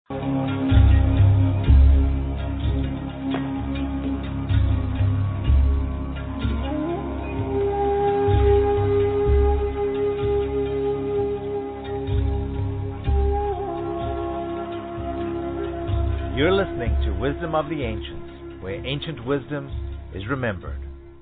You're listening to Wisdom of the Ancients, where ancient wisdom is remembered.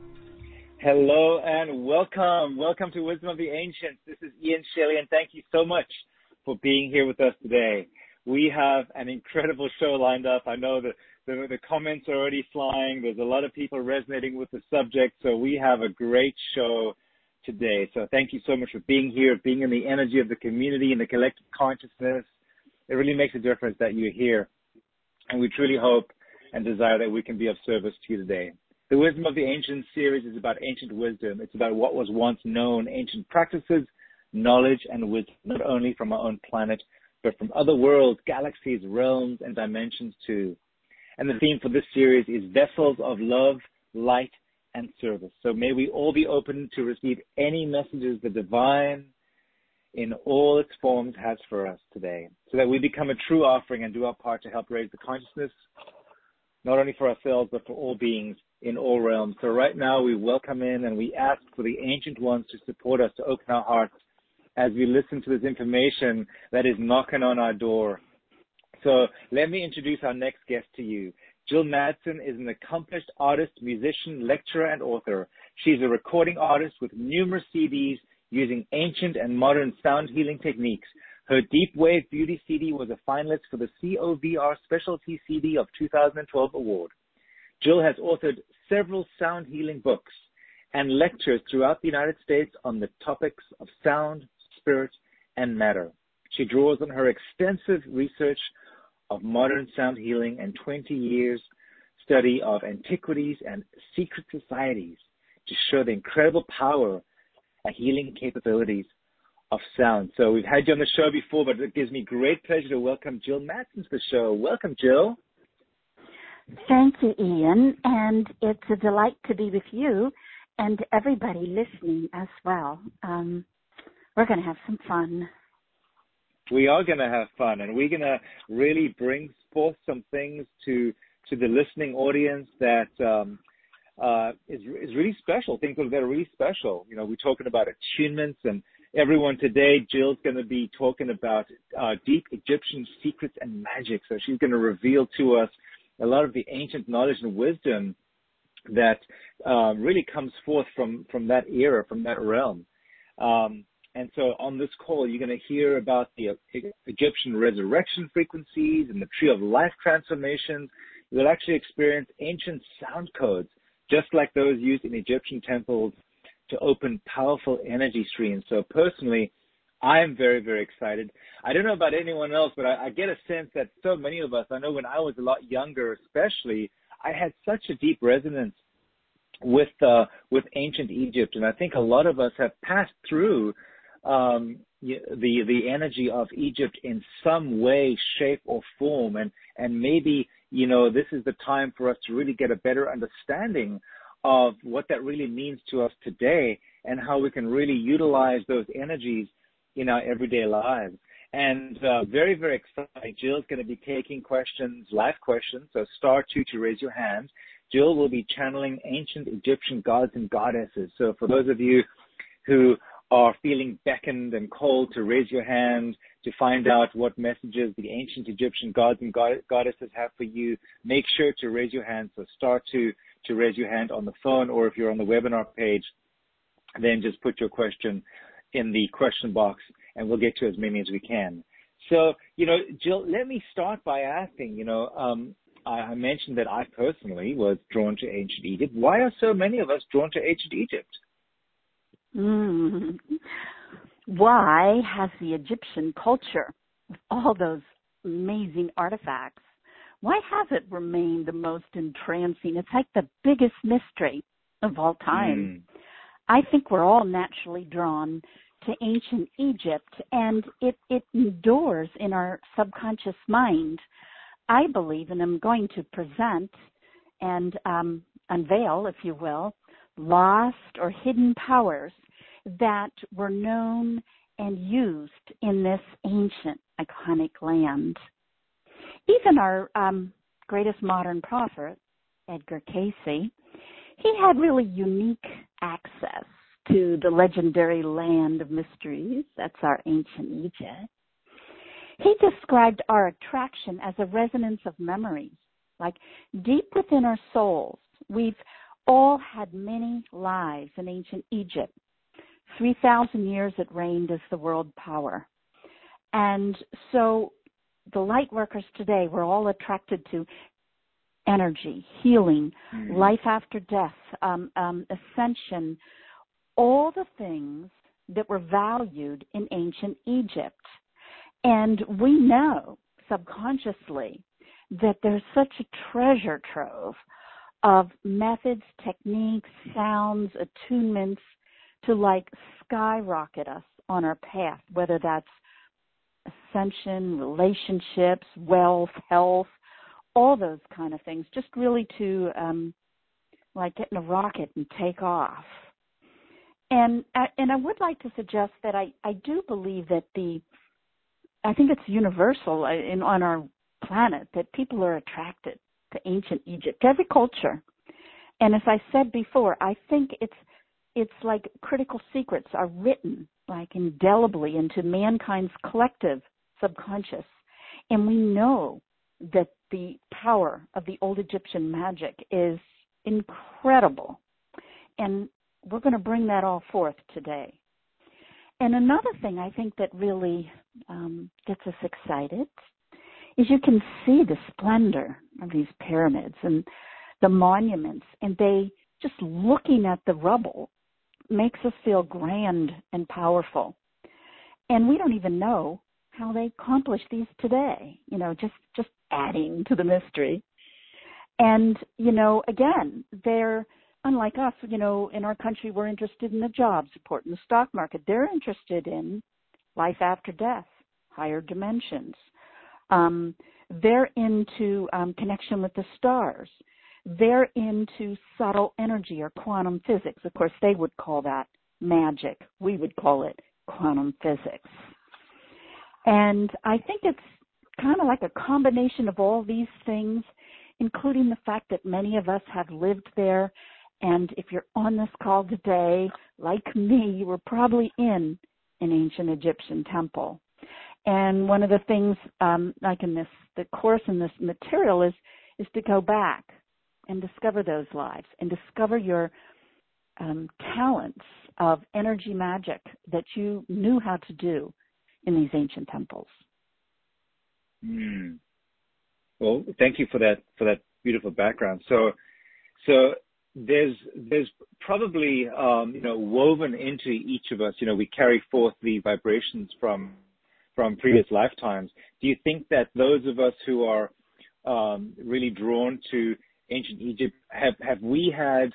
Hello and welcome. Welcome to Wisdom of the Ancients. This is Ian Shelley, and thank you so much for being here with us today. We have an incredible show lined up. I know that the comments are already flying. There's a lot of people resonating with the subject, so we have a great show today. So thank you so much for being here, being in the energy of the community and the collective consciousness. It really makes a difference that you're here. And we truly hope and desire that we can be of service to you today. The Wisdom of the Ancients series is about ancient wisdom. It's about what was once known, ancient practices, knowledge, and wisdom, not only from our own planet, but from other worlds, galaxies, realms, and dimensions too. And the theme for this series is vessels of love, light, and service. So may we all be open to receive any messages the divine in all its forms has for us today, so that we become a true offering and do our part to help raise the consciousness, not only for ourselves, but for all beings in all realms. So right now we welcome in and we ask for the ancient ones to support us, to open our hearts as we listen to this information that is knocking on our door. So let me introduce our next guest to you. Jill Madsen is an accomplished artist, musician, lecturer, and author. She's a recording artist with numerous CDs using ancient and modern sound healing techniques. Her Deep Wave Beauty CD was a finalist for the COVR Specialty CD of 2012 award. Jill has authored several sound healing books and lectures throughout the United States on the topics of sound, spirit, and matter. She draws on her extensive research of modern sound healing and 20 years study of antiquities and secret societies to show the incredible power and healing capabilities of sound. So we've had you on the show before, but it gives me great pleasure to welcome Jill Madsen to the show. Welcome, Jill. Thank you, Ian, and it's a delight to be with you and everybody listening as well. We're going to have some fun. We are going to have fun, and we're going to really bring forth some things to the listening audience that is really special, things that are really special. You know, we're talking about attunements, and everyone today, Jill's going to be talking about deep Egyptian secrets and magic. So she's going to reveal to us a lot of the ancient knowledge and wisdom that really comes forth from that era, from that realm. And so on this call, you're going to hear about the Egyptian resurrection frequencies and the tree of life transformations. You'll actually experience ancient sound codes, just like those used in Egyptian temples to open powerful energy streams. So personally, I am very, very excited. I don't know about anyone else, but I get a sense that so many of us, I know when I was a lot younger especially, I had such a deep resonance with ancient Egypt. And I think a lot of us have passed through the energy of Egypt in some way, shape, or form. And maybe, you know, this is the time for us to really get a better understanding of what that really means to us today and how we can really utilize those energies in our everyday lives. And very, very exciting. Jill's going to be taking questions, live questions, so star 2 to raise your hand. Jill will be channeling ancient Egyptian gods and goddesses. So for those of you who are feeling beckoned and called to raise your hand to find out what messages the ancient Egyptian gods and goddesses have for you, make sure to raise your hand. So star 2 to raise your hand on the phone, or if you're on the webinar page, then just put your question in the question box and we'll get to as many as we can. So, you know, Jill, let me start by asking, I mentioned that I personally was drawn to ancient Egypt. Why are so many of us drawn to ancient Egypt? Why has the Egyptian culture, with all those amazing artifacts, why has it remained the most entrancing? It's like the biggest mystery of all time. I think we're all naturally drawn to ancient Egypt, and it endures in our subconscious mind. I believe, and I'm going to present and unveil, if you will, lost or hidden powers that were known and used in this ancient, iconic land. even our greatest modern prophet, Edgar Cayce, he had really unique access to the legendary land of mysteries. That's our ancient Egypt. He described our attraction as a resonance of memories, like deep within our souls. We've all had many lives in ancient Egypt. 3,000 years it reigned as the world power. And so the light workers today, we're all attracted to energy, healing, life after death, ascension, all the things that were valued in ancient Egypt. And we know subconsciously that there's such a treasure trove of methods, techniques, sounds, attunements to like skyrocket us on our path, whether that's ascension, relationships, wealth, health, all those kind of things, just really to like get in a rocket and take off. And I would like to suggest that I do believe that I think it's universal on our planet that people are attracted to ancient Egypt, every culture. And as I said before, I think it's like critical secrets are written like indelibly into mankind's collective subconscious. And we know that the power of the old Egyptian magic is incredible. And we're going to bring that all forth today. And another thing I think that really gets us excited is you can see the splendor of these pyramids and the monuments, and they, just looking at the rubble, makes us feel grand and powerful. And we don't even know how they accomplish these today, just adding to the mystery. And, again, they're unlike us, in our country, we're interested in the job support in the stock market. They're interested in life after death, higher dimensions. They're into connection with the stars. They're into subtle energy or quantum physics. Of course, they would call that magic. We would call it quantum physics. And I think it's kind of like a combination of all these things, including the fact that many of us have lived there. And if you're on this call today, like me, you were probably in an ancient Egyptian temple. And one of the things, like in the course in this material, is to go back and discover those lives and discover your talents of energy magic that you knew how to do in these ancient temples. Well, thank you for that beautiful background. So there's probably woven into each of us, we carry forth the vibrations from previous lifetimes. Do you think that those of us who are really drawn to ancient Egypt, have we had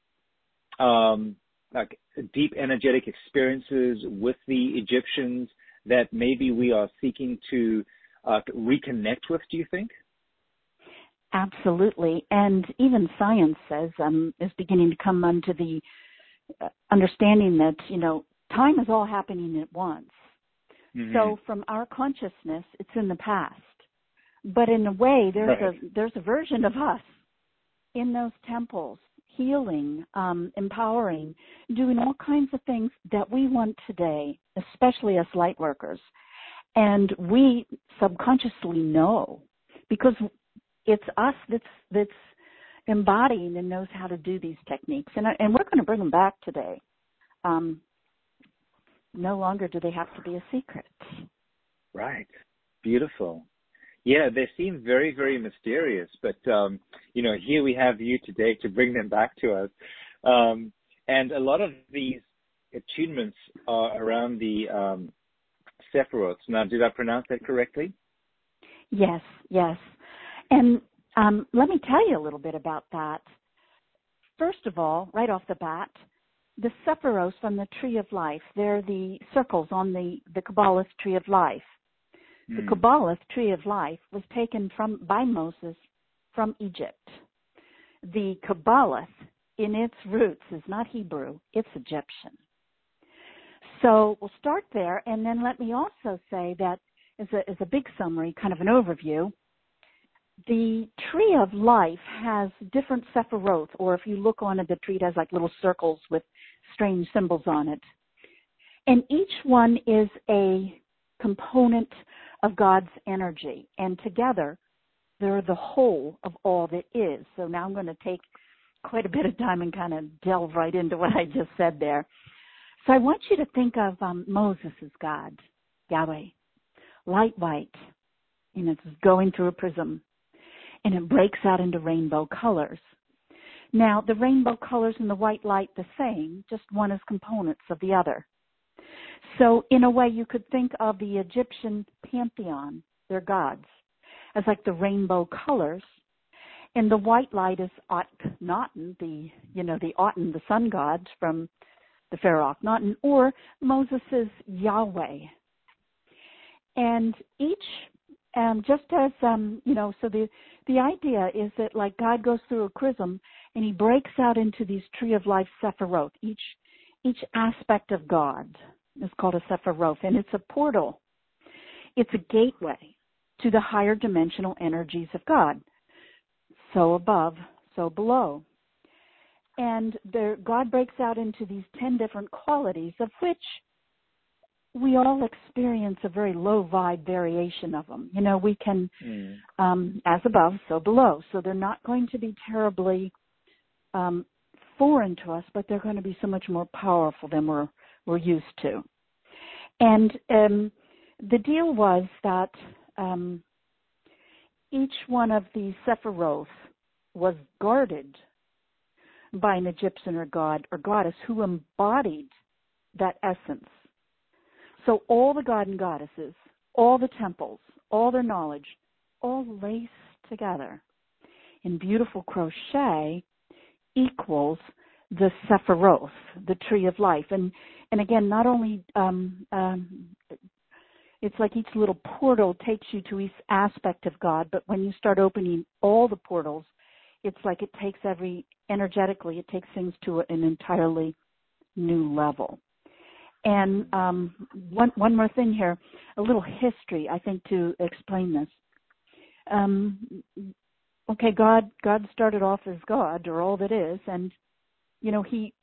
like deep energetic experiences with the Egyptians that maybe we are seeking to reconnect with, do you think? Absolutely. And even science says, is beginning to come unto the understanding that, time is all happening at once. Mm-hmm. So from our consciousness, it's in the past. But in a way, there's a version of us in those temples, healing, empowering, doing all kinds of things that we want today, especially as light workers. And we subconsciously know, because it's us that's embodying and knows how to do these techniques. And we're going to bring them back today. No longer do they have to be a secret. Right. Beautiful. Yeah, they seem very, very mysterious, but, here we have you today to bring them back to us. And a lot of these attunements are around the Sephiroth. Now, did I pronounce that correctly? Yes. And let me tell you a little bit about that. First of all, right off the bat, the Sephiroth from the Tree of Life, they're the circles on the Kabbalist Tree of Life. The Kabbalist Tree of Life was taken by Moses from Egypt. The Kabbalist, in its roots, is not Hebrew, it's Egyptian. So we'll start there, and then let me also say that as a big summary, kind of an overview, the tree of life has different sephiroth, or if you look on it, the tree has like little circles with strange symbols on it. And each one is a component of God's energy. And together, they're the whole of all that is. So now I'm going to take quite a bit of time and kind of delve right into what I just said there. So I want you to think of Moses as God, Yahweh, light white, and it's going through a prism, and it breaks out into rainbow colors. Now, the rainbow colors and the white light the same, just one is components of the other. So in a way, you could think of the Egyptian pantheon, their gods, as like the rainbow colors, and the white light is Akhenaten, the Aten, the sun god from the pharaoh Akhenaten, or Moses is Yahweh. And each, just as, so the idea is that like God goes through a prism and he breaks out into these tree of life sephiroth. Each aspect of God is called a sephiroth, and it's a portal. It's a gateway to the higher dimensional energies of God. So above, so below. And God breaks out into these 10 different qualities, of which we all experience a very low vibe variation of them. We can, as above, so below. So they're not going to be terribly foreign to us, but they're going to be so much more powerful than we're used to. And the deal was that each one of these sephiroth was guarded by an Egyptian or god or goddess who embodied that essence. So all the god and goddesses, all the temples, all their knowledge, all laced together in beautiful crochet equals the sephiroth, the tree of life. And again, not only it's like each little portal takes you to each aspect of God, but when you start opening all the portals, it's like it takes energetically, it takes things to an entirely new level. And one more thing here, a little history, I think, to explain this. God started off as God, or all that is, and he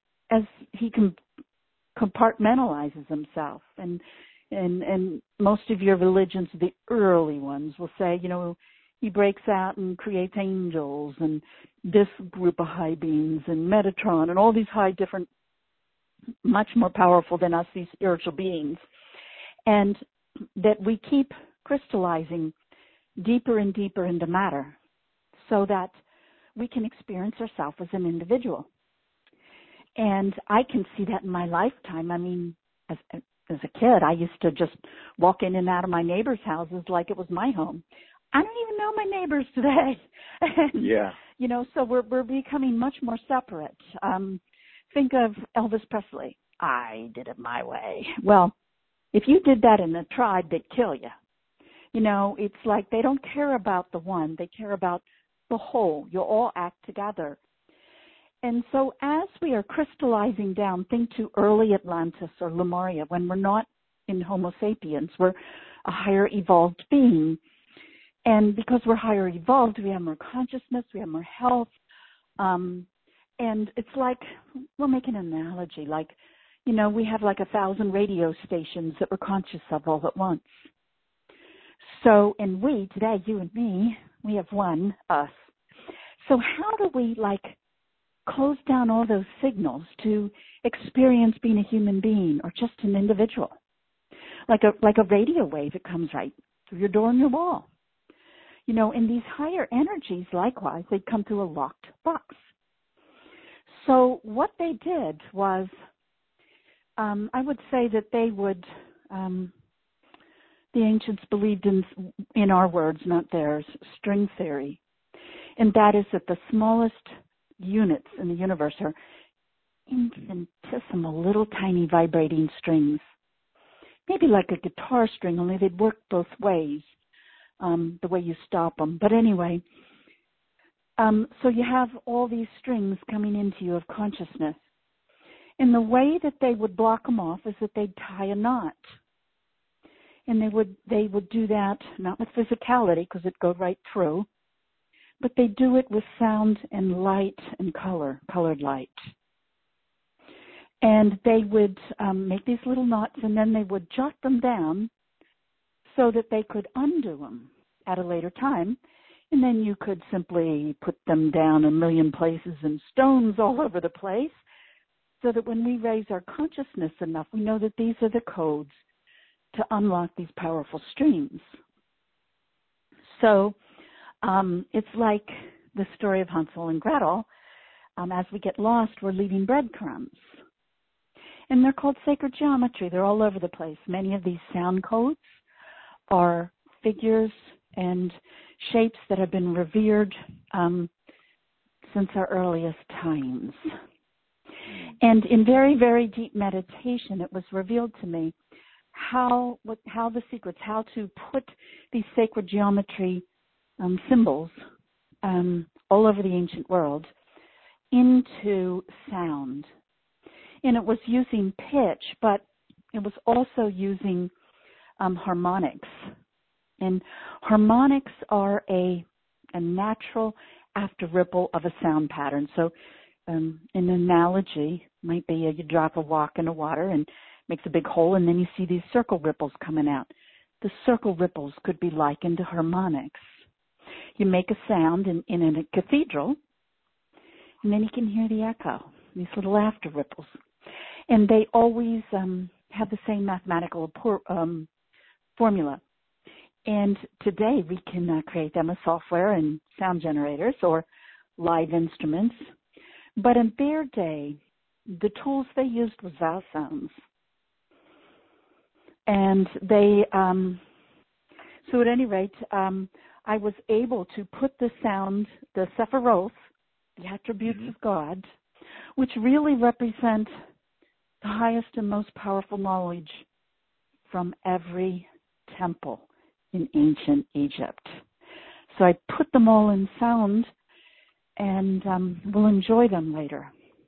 compartmentalizes himself, and most of your religions, the early ones, will say, he breaks out and creates angels and this group of high beings and Metatron and all these high different, much more powerful than us, these spiritual beings, and that we keep crystallizing deeper and deeper into matter so that we can experience ourselves as an individual. And I can see that in my lifetime. I mean, as a kid, I used to just walk in and out of my neighbors' houses like it was my home. I don't even know my neighbors today. And, yeah. So we're becoming much more separate. Think of Elvis Presley. I did it my way. Well, if you did that in a tribe, they'd kill you. It's like they don't care about the one. They care about the whole. You all act together. And so as we are crystallizing down, think to early Atlantis or Lemuria, when we're not in Homo sapiens, we're a higher evolved being. And because we're higher evolved, we have more consciousness, we have more health. And it's like, we'll make an analogy, like, we have like 1,000 radio stations that we're conscious of all at once. So, and we, today, you and me, we have one, us. So how do we close down all those signals to experience being a human being or just an individual? Like a radio wave, it comes right through your door and your wall. And these higher energies, likewise, they come through a locked box. So what they did was, I would say that they would, the ancients believed in our words, not theirs, string theory. And that is that the smallest units in the universe are infinitesimal, little tiny vibrating strings. Maybe like a guitar string, only they'd work both ways, the way you stop them. But anyway, so you have all these strings coming into you of consciousness. And the way that they would block them off is that they'd tie a knot. And they would do that not with physicality because it'd go right through, but they do it with sound and light and colored light. And they would make these little knots, and then they would jot them down so that they could undo them at a later time. And then you could simply put them down a million places and stones all over the place, so that when we raise our consciousness enough, we know that these are the codes to unlock these powerful streams. So it's like the story of Hansel and Gretel. As we get lost, we're leaving breadcrumbs. And they're called sacred geometry. They're all over the place. Many of these sound codes are figures and shapes that have been revered since our earliest times. And in very, very deep meditation, it was revealed to me how the secrets, how to put these sacred geometry symbols all over the ancient world into sound. And it was using pitch, but it was also using harmonics. And harmonics are a natural after ripple of a sound pattern. So an analogy might be you drop a rock in the water and makes a big hole, and then you see these circle ripples coming out. The circle ripples could be likened to harmonics. You make a sound in a cathedral, and then you can hear the echo, these little after ripples. And they always have the same mathematical formula. And today we can create them with software and sound generators or live instruments. But in their day, the tools they used was vowel sounds. And they, so at any rate, I was able to put the sound, the Sephiroth, the attributes of God, which really represent the highest and most powerful knowledge from every temple in ancient Egypt. So I put them all in sound, and we'll enjoy them later.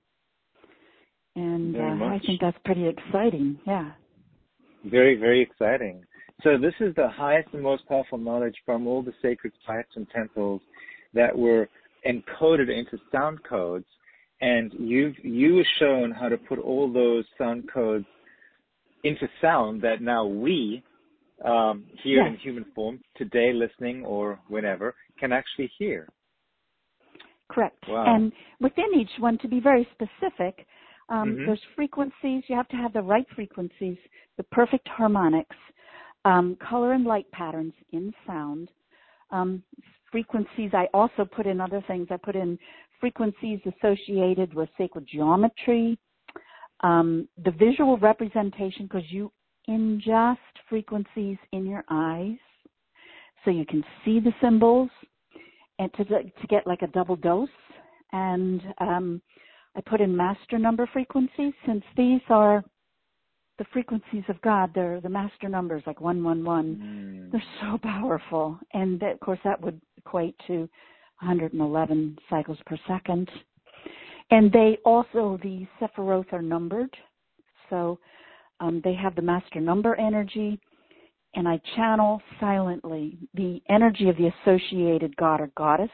And I think that's pretty exciting, yeah. Very, very exciting. So this is the highest and most powerful knowledge from all the sacred sites and temples that were encoded into sound codes, and you have shown how to put all those sound codes into sound that now we here in human form today, listening or whenever, can actually hear. Correct. Wow. And within each one, to be very specific, there's frequencies. You have to have the right frequencies, the perfect harmonics, color and light patterns in sound. Frequencies, I also put in other things. I put in frequencies associated with sacred geometry, the visual representation, because you ingest frequencies in your eyes so you can see the symbols, and to get like a double dose. And I put in master number frequencies, since these are the frequencies of God. They're the master numbers, like 111. They're so powerful. And of course, that would equate to 111 cycles per second. And they also, the Sephiroth are numbered. So they have the master number energy. And I channel silently the energy of the associated god or goddess.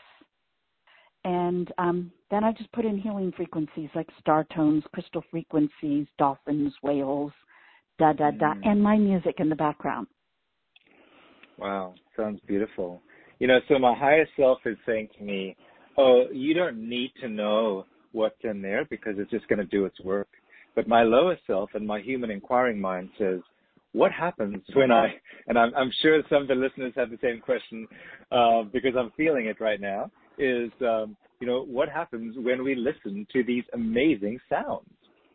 And then I just put in healing frequencies like star tones, crystal frequencies, dolphins, whales, and my music in the background. Wow, sounds beautiful. You know, so my higher self is saying to me, oh, you don't need to know what's in there because it's just going to do its work. But my lower self and my human inquiring mind says, what happens when and I'm sure some of the listeners have the same question because I'm feeling it right now, is, what happens when we listen to these amazing sounds?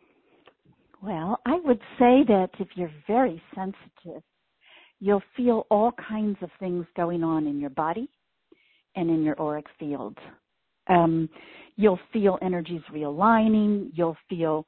Well, I would say that if you're very sensitive, you'll feel all kinds of things going on in your body and in your auric field. You'll feel energies realigning. You'll feel,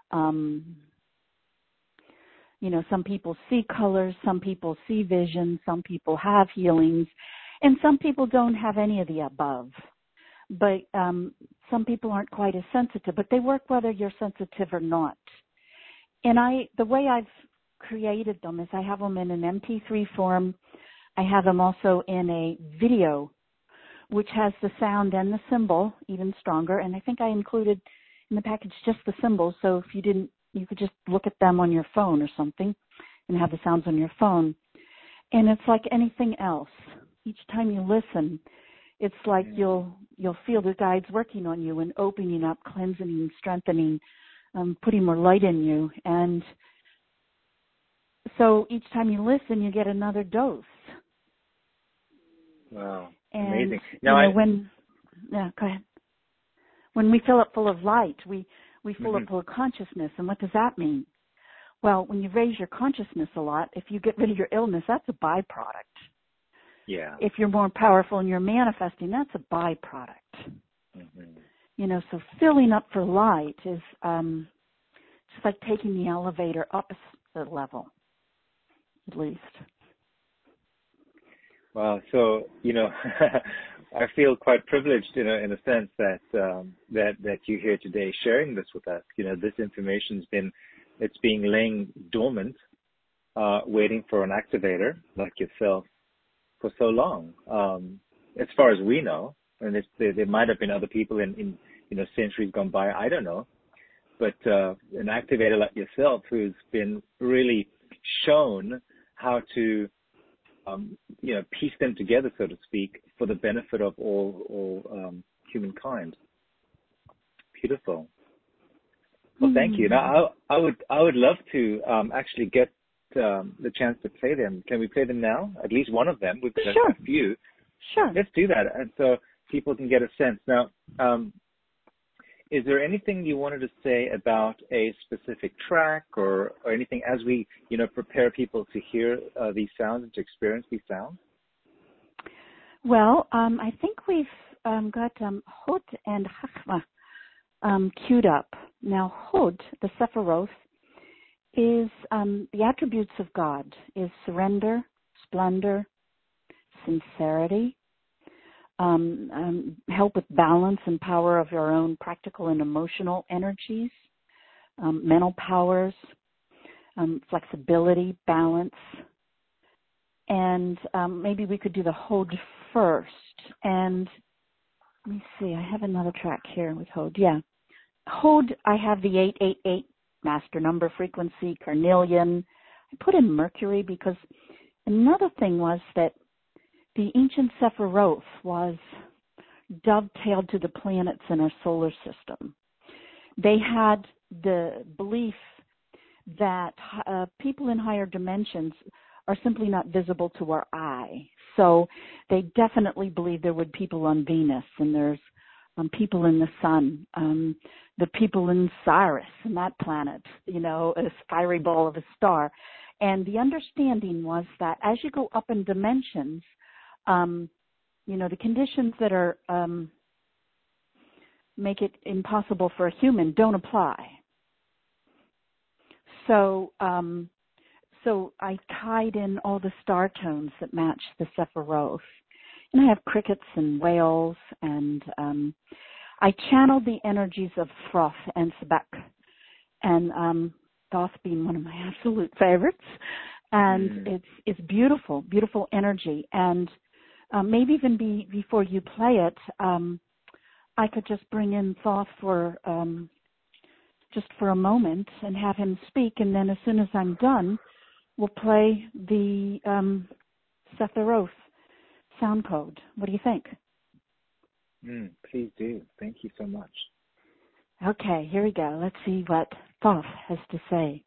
some people see colors, some people see vision, some people have healings, and some people don't have any of the above. But some people aren't quite as sensitive, but they work whether you're sensitive or not. And the way I've created them is I have them in an MP3 form. I have them also in a video, which has the sound and the symbol even stronger. And I think I included in the package just the symbols. So if you didn't, you could just look at them on your phone or something and have the sounds on your phone. And it's like anything else. Each time you listen, it's like you'll feel the guides working on you and opening up, cleansing and strengthening, putting more light in you. And so each time you listen, you get another dose. Wow. And, amazing. Now, go ahead. When we fill up full of light, we fill up full of consciousness. And what does that mean? Well, when you raise your consciousness a lot, if you get rid of your illness, that's a byproduct. Yeah. If you're more powerful and you're manifesting, that's a byproduct. So filling up for light is just like taking the elevator up a level, at least. Wow. So, I feel quite privileged, in a sense that you're here today sharing this with us. This information's it's being laying dormant, waiting for an activator like yourself for so long. As far as we know, and there might have been other people in centuries gone by, I don't know, but an activator like yourself who's been really shown how to piece them together, so to speak, for the benefit of all humankind. Beautiful. Well, thank you. Now, I would love to actually get the chance to play them. Can we play them now? At least one of them. We've got a few. Sure. Let's do that, and so people can get a sense. Now, is there anything you wanted to say about a specific track or anything as we, prepare people to hear these sounds and to experience these sounds? Well, I think we've got Hod and Chachma queued up. Now, Hod, the Sephiroth, is the attributes of God, is surrender, splendor, sincerity, help with balance and power of your own practical and emotional energies, mental powers, flexibility, balance. And maybe we could do the Hod first. And let me see, I have another track here with Hod. Yeah. Hod, I have the 888 master number frequency, carnelian. I put in Mercury because another thing was that the ancient Sephiroth was dovetailed to the planets in our solar system. They had the belief that people in higher dimensions are simply not visible to our eye. So they definitely believe there would be people on Venus, and there's people in the sun, the people in Sirius, and that planet, a fiery ball of a star. And the understanding was that as you go up in dimensions, the conditions that are make it impossible for a human don't apply. So I tied in all the star tones that match the Sephiroth. And I have crickets and whales, and I channeled the energies of Thoth and Sebek, and Thoth being one of my absolute favorites. And it's beautiful, beautiful energy. And maybe even before you play it, I could just bring in Thoth for just for a moment and have him speak, and then as soon as I'm done, we'll play the Sephiroth sound code. What do you think? Please do. Thank you so much. Okay, here we go. Let's see what Thoth has to say.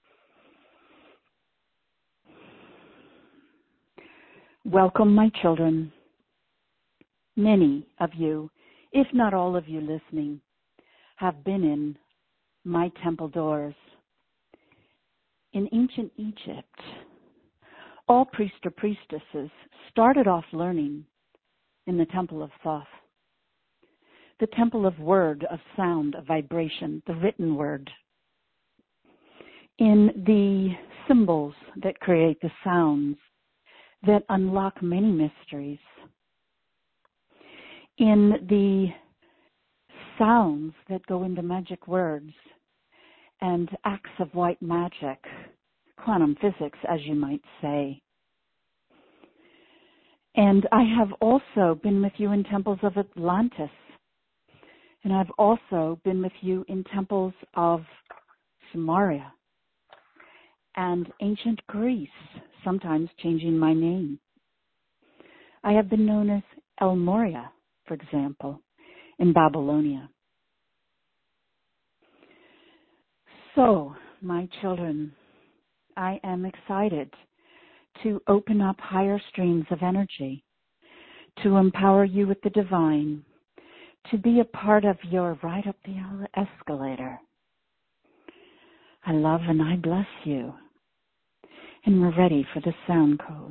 Welcome, my children. Many of you, if not all of you listening, have been in my temple doors. In ancient Egypt, all priests or priestesses started off learning in the temple of Thoth, the temple of word, of sound, of vibration, the written word. In the symbols that create the sounds that unlock many mysteries. In the sounds that go into magic words and acts of white magic quantum physics, as you might say. And I have also been with you in temples of Atlantis. And I've also been with you in temples of Sumeria and ancient Greece, sometimes changing my name. I have been known as El Moria, for example, in Babylonia. So, my children, I am excited to open up higher streams of energy, to empower you with the divine, to be a part of your ride up the escalator. I love and I bless you. And we're ready for the sound code.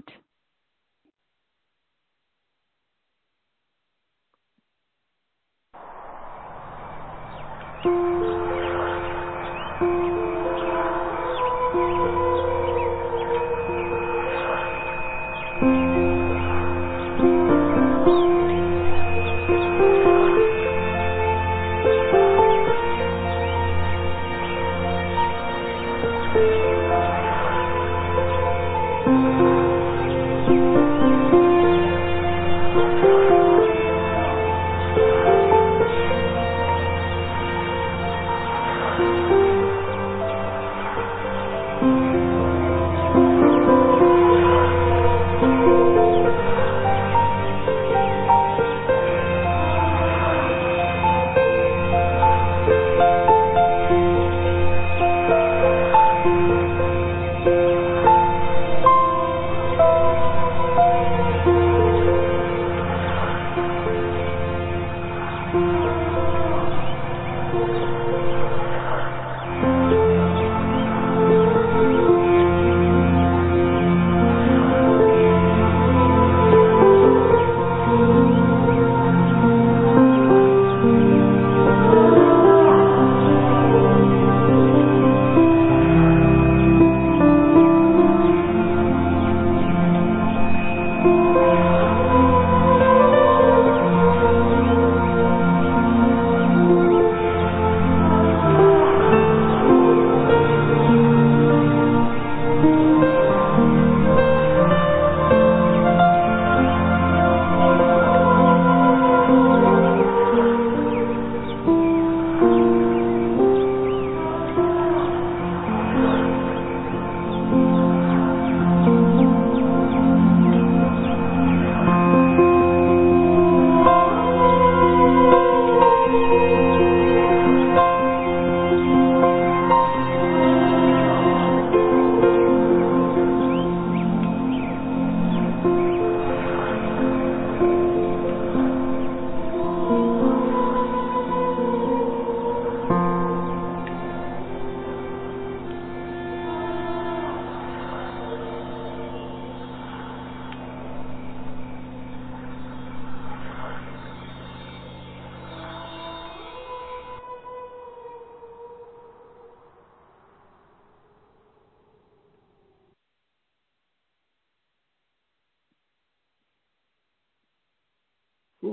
Whew.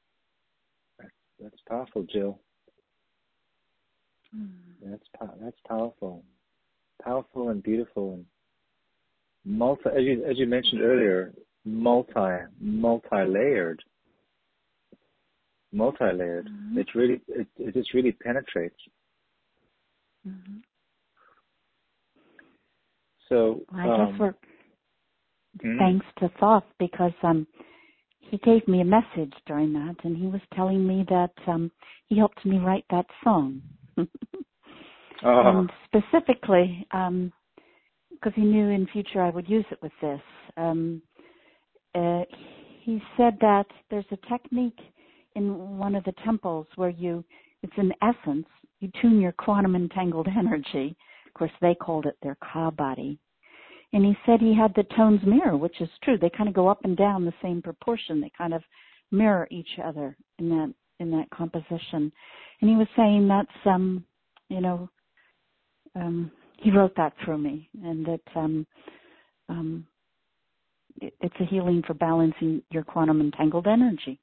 That's powerful, Jill. That's powerful, powerful and beautiful, and as you mentioned earlier, multi-layered. Mm-hmm. It just really penetrates. Mm-hmm. So I guess we're thanks to Thoth, because he gave me a message during that, and he was telling me that he helped me write that song. And specifically, because he knew in future I would use it with this, he said that there's a technique in one of the temples where it's in essence, you tune your quantum entangled energy. Of course, they called it their Ka body. And he said he had the tones mirror, which is true. They kind of go up and down the same proportion. They kind of mirror each other in that composition. And he was saying that's, he wrote that through me, and that it's a healing for balancing your quantum entangled energy.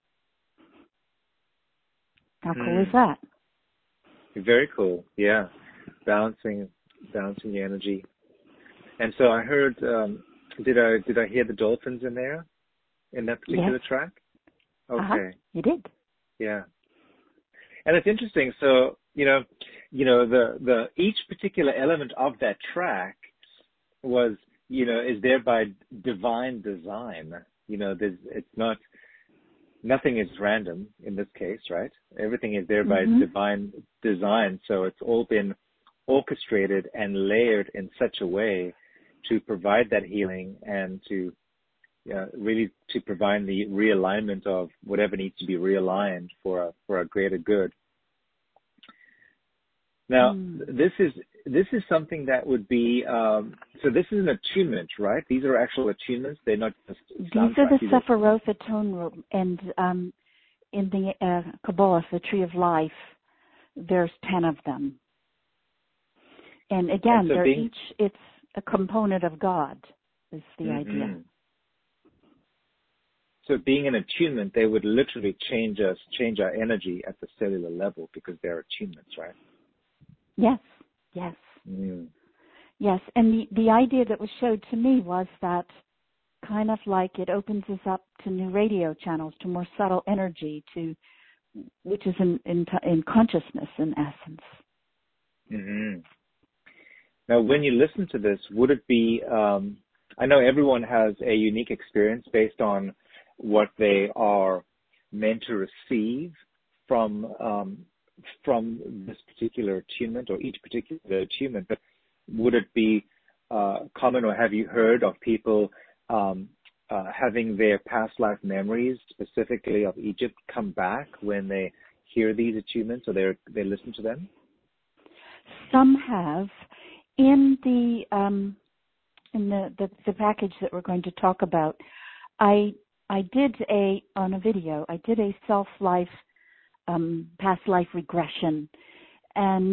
How cool is that? Very cool. Yeah, balancing the energy. And so I heard, did I hear the dolphins in there, in that particular Yes. track? Okay. You did. Yeah. And it's interesting. So, the each particular element of that track was, is there by divine design. Nothing is random in this case, right? Everything is there by divine design. So it's all been orchestrated and layered in such a way to provide that healing and to really to provide the realignment of whatever needs to be realigned for a greater good. Now, this is something that would be so this is an attunement, right? These are actual attunements. They're not just These are the Sephiroth atonement, and in the Kabbalah, the Tree of Life, there's 10 of them. And again, so it's a component of God, is the idea. So being an attunement, they would literally change our energy at the cellular level because they're attunements, right? Yes. Yes, and the idea that was showed to me was that kind of like it opens us up to new radio channels, to more subtle energy, which is in consciousness in essence. Mm-hmm. Now, when you listen to this, would it be? I know everyone has a unique experience based on what they are meant to receive from this particular attunement or each particular attunement, but would it be common, or have you heard of people having their past life memories, specifically of Egypt, come back when they hear these attunements or they listen to them? Some have. In the package that we're going to talk about, I did on a video a self-life past life regression, and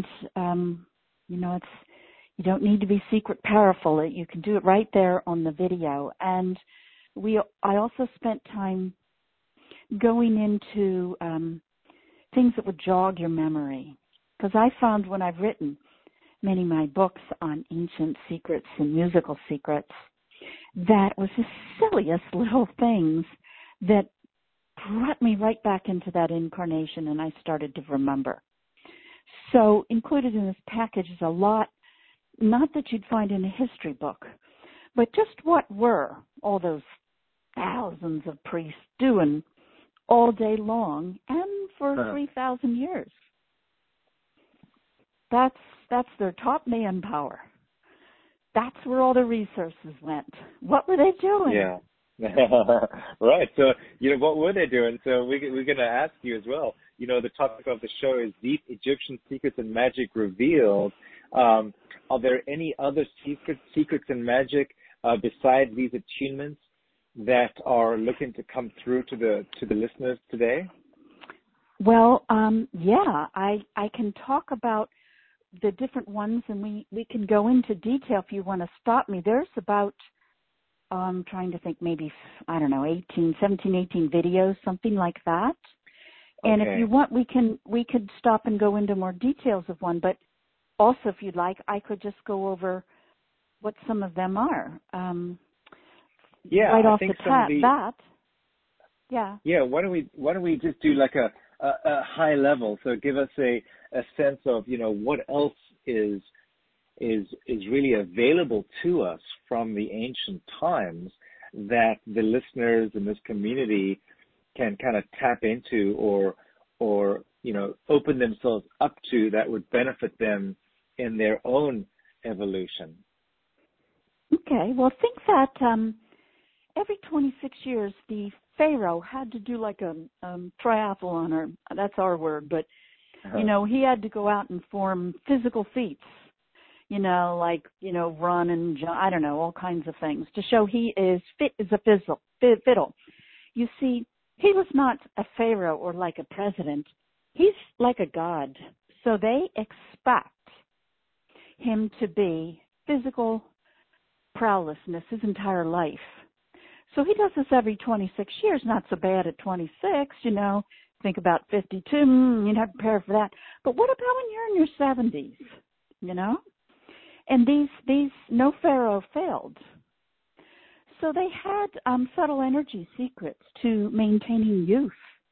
you don't need to be secret powerful. You can do it right there on the video. And I also spent time going into things that would jog your memory, because I found when I've written many of my books on ancient secrets and musical secrets, that was the silliest little things that brought me right back into that incarnation, and I started to remember. So included in this package is a lot, not that you'd find in a history book, but just what were all those thousands of priests doing all day long and for 3,000 years. That's their top manpower. That's where all the resources went. What were they doing? Yeah. Right. So, what were they doing? So we're going to ask you as well. The topic of the show is Deep Egyptian Secrets and Magic Revealed. Are there any other secrets and magic besides these attunements that are looking to come through to the listeners today? Well, yeah, I can talk about the different ones, and we can go into detail if you want to stop me. There's about, I'm trying to think, maybe, I don't know, 17, 18 videos, something like that. Okay. And if you want, we could stop and go into more details of one, but also if you'd like, I could just go over what some of them are. Right off the bat. Yeah. Yeah. Why don't we just do like a high level? So give us a sense of, what else is really available to us from the ancient times that the listeners in this community can kind of tap into or open themselves up to, that would benefit them in their own evolution. Okay. Well, think that every 26 years the Pharaoh had to do like a triathlon, or that's our word, but he had to go out and form physical feats, run and jump, I don't know, all kinds of things to show he is fit as a fiddle. You see, he was not a pharaoh or like a president. He's like a god. So they expect him to be physical prowessness his entire life. So he does this every 26 years, not so bad at 26, think about 52, you'd have to prepare for that. But what about when you're in your 70s, And these no pharaoh failed. So they had subtle energy secrets to maintaining youth.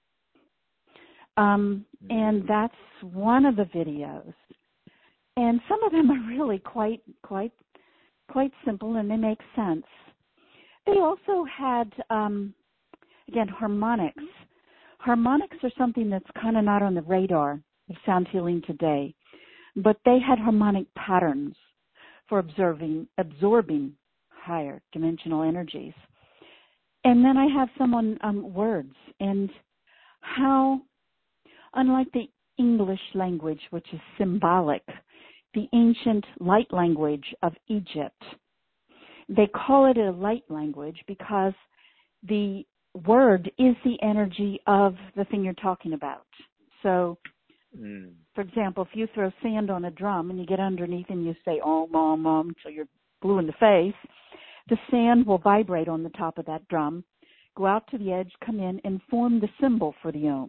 And that's one of the videos. And some of them are really quite simple, and they make sense. They also had, again, harmonics. Harmonics are something that's kind of not on the radar of sound healing today, but they had harmonic patterns for absorbing higher dimensional energies. And then I have some on words and how, unlike the English language, which is symbolic, the ancient light language of Egypt, they call it a light language because the word is the energy of the thing you're talking about. So, for example, if you throw sand on a drum and you get underneath and you say, om, until you're blue in the face, the sand will vibrate on the top of that drum, go out to the edge, come in, and form the symbol for the om.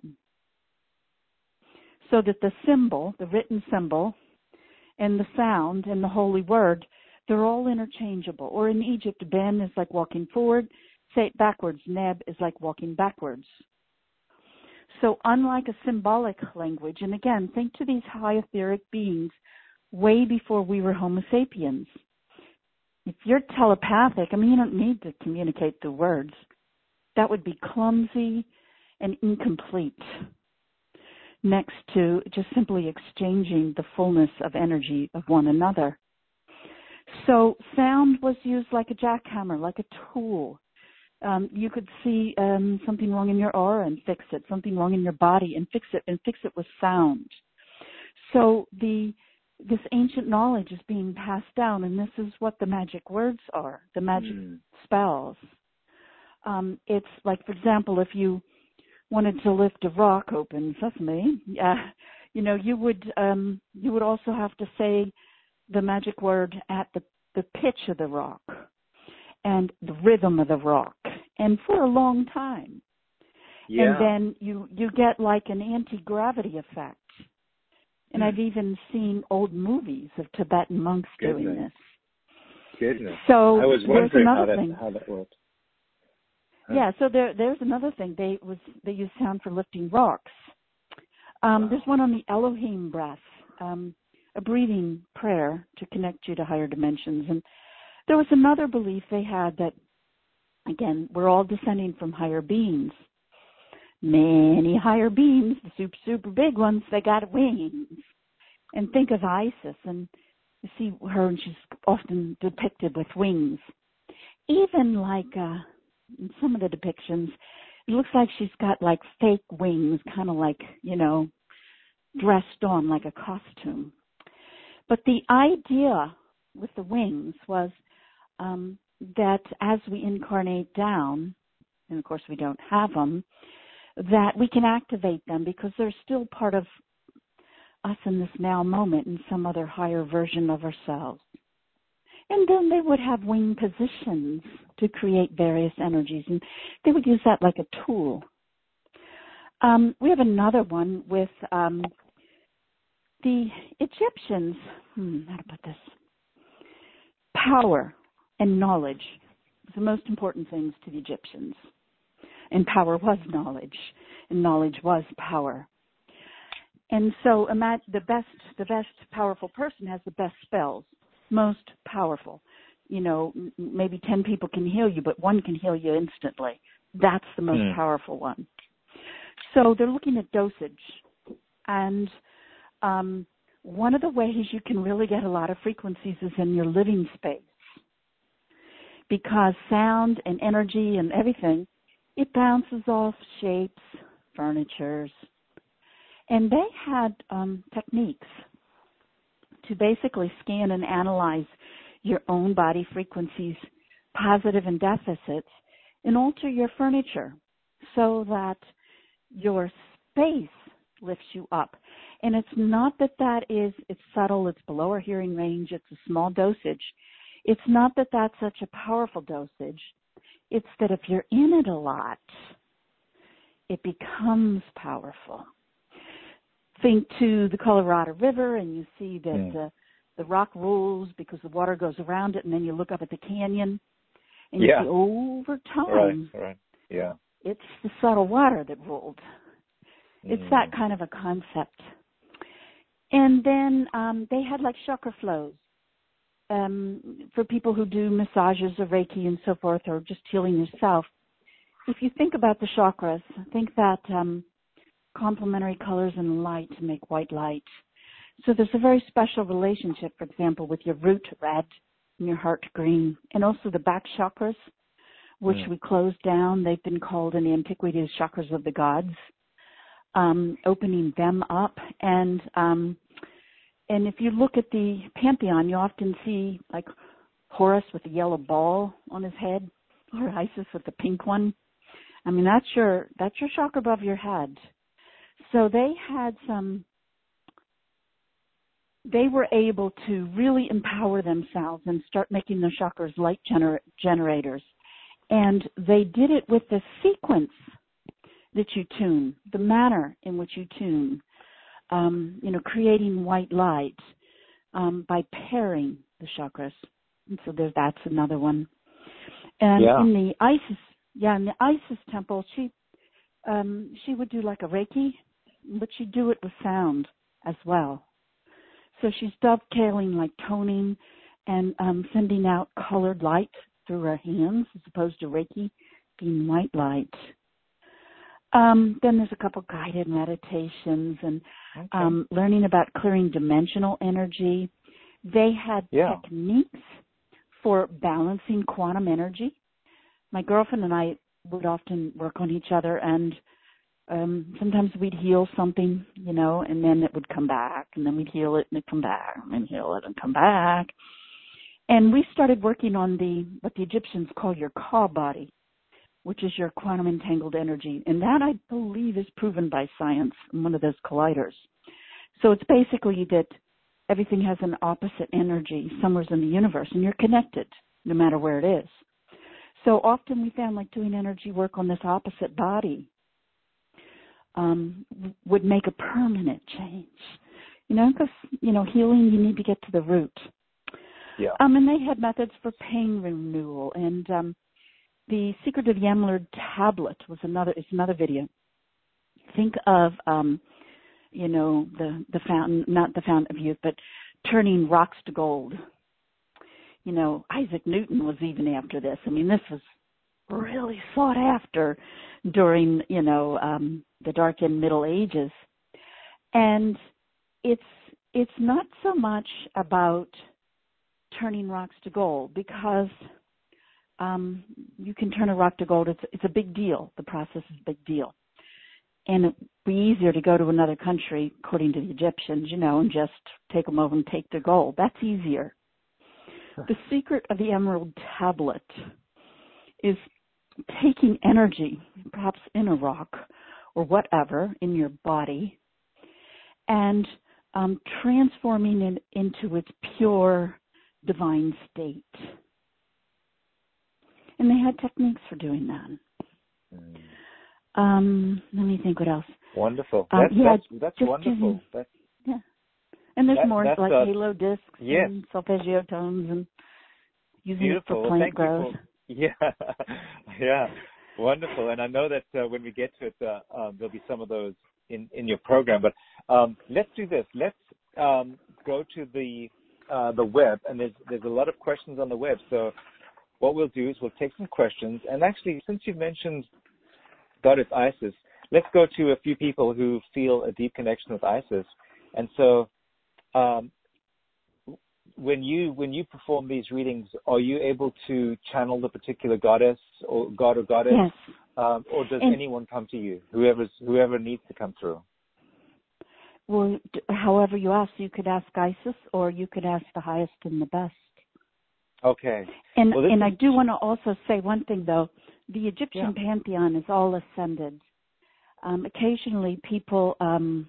So that the symbol, the written symbol, and the sound and the holy word, they're all interchangeable. Or in Egypt, Ben is like walking forward. Say it backwards, Neb is like walking backwards. So unlike a symbolic language, and again, think to these high etheric beings way before we were Homo sapiens. If you're telepathic, you don't need to communicate through words. That would be clumsy and incomplete next to just simply exchanging the fullness of energy of one another. So sound was used like a jackhammer, like a tool. You could see something wrong in your aura and fix it, something wrong in your body and fix it with sound. So this ancient knowledge is being passed down, and this is what the magic words are, the magic spells. It's like, for example, if you wanted to lift a rock open, sesame, you would also have to say the magic word at the pitch of the rock and the rhythm of the rock, and for a long time. Yeah. And then you get like an anti-gravity effect. And I've even seen old movies of Tibetan monks doing this. Goodness. So I was wondering how that worked. Huh. Yeah, so there's another thing. They use sound for lifting rocks. There's one on the Elohim breath, a breathing prayer to connect you to higher dimensions. And there was another belief they had that, again, we're all descending from higher beings. Many higher beings, the super big ones, they got wings. And think of Isis, and you see her, and she's often depicted with wings. Even like in some of the depictions, it looks like she's got like fake wings, kind of like, dressed on like a costume. But the idea with the wings was that as we incarnate down, and of course we don't have them, that we can activate them because they're still part of us in this now moment in some other higher version of ourselves. And then they would have wing positions to create various energies, and they would use that like a tool. We have another one with the Egyptians. How to put this? Power and knowledge was the most important things to the Egyptians. And power was knowledge, and knowledge was power. And so the best powerful person has the best spells, most powerful. Maybe 10 people can heal you, but one can heal you instantly. That's the most powerful one. So they're looking at dosage. And one of the ways you can really get a lot of frequencies is in your living space. Because sound and energy and everything, it bounces off shapes, furnitures. And they had techniques to basically scan and analyze your own body frequencies, positive and deficits, and alter your furniture so that your space lifts you up. And it's not it's subtle, it's below our hearing range, it's a small dosage. It's not that that's such a powerful dosage. It's that if you're in it a lot, it becomes powerful. Think to the Colorado River, and you see that the rock rolls because the water goes around it, and then you look up at the canyon, and you see over time, Yeah, it's the subtle water that rolled. It's that kind of a concept. And then they had like chakra flows for people who do massages or Reiki and so forth, or just healing yourself. If you think about the chakras, think that complementary colors and light make white light. So there's a very special relationship, for example, with your root red and your heart green, and also the back chakras, which we closed down. They've been called in the antiquity the chakras of the gods, opening them up. And if you look at the pantheon, you often see like Horus with a yellow ball on his head, or Isis with the pink one. I mean, that's your chakra above your head. So they were able to really empower themselves and start making their chakras light generators. And they did it with the sequence that you tune, the manner in which you tune, creating white light by pairing the chakras. And so that's another one. And in the Isis temple, she would do like a Reiki, but she'd do it with sound as well. So she's dovetailing, like toning and sending out colored light through her hands as opposed to Reiki being white light. Then there's a couple guided meditations and learning about clearing dimensional energy. They had techniques for balancing quantum energy. My girlfriend and I would often work on each other, and sometimes we'd heal something, and then it would come back, and then we'd heal it and it'd come back, and then heal it and come back. And we started working on what the Egyptians call your Ka body, which is your quantum entangled energy. And that, I believe, is proven by science in one of those colliders. So it's basically that everything has an opposite energy somewhere in the universe, and you're connected no matter where it is. So often we found like doing energy work on this opposite body would make a permanent change. Because, healing, you need to get to the root. Yeah. And they had methods for pain renewal. And the Secret of the Emerald Tablet is another video. Think of, the fountain, not the fountain of youth, but turning rocks to gold. Isaac Newton was even after this. I mean, this was really sought after during, the Dark and Middle Ages. And it's not so much about turning rocks to gold, because you can turn a rock to gold. It's a big deal. The process is a big deal. And it'd be easier to go to another country, according to the Egyptians, and just take them over and take their gold. That's easier. The secret of the Emerald Tablet is taking energy, perhaps in a rock or whatever, in your body, and transforming it into its pure divine state. And they had techniques for doing that. Let me think what else. Wonderful. That's wonderful. And there's more like halo discs and solfeggio tones and using it for plant growth. Wonderful. And I know that when we get to it, there'll be some of those in your program. But let's do this. Let's go to the web, and there's a lot of questions on the web. So what we'll do is we'll take some questions. And actually, since you've mentioned Goddess Isis, let's go to a few people who feel a deep connection with Isis. And so when you perform these readings, are you able to channel the particular goddess or god or goddess? Yes. Or does anyone come to you, whoever needs to come through? Well, however you ask, you could ask Isis, or you could ask the highest and the best. Okay. And I do want to also say one thing, though. The Egyptian pantheon is all ascended. Occasionally people,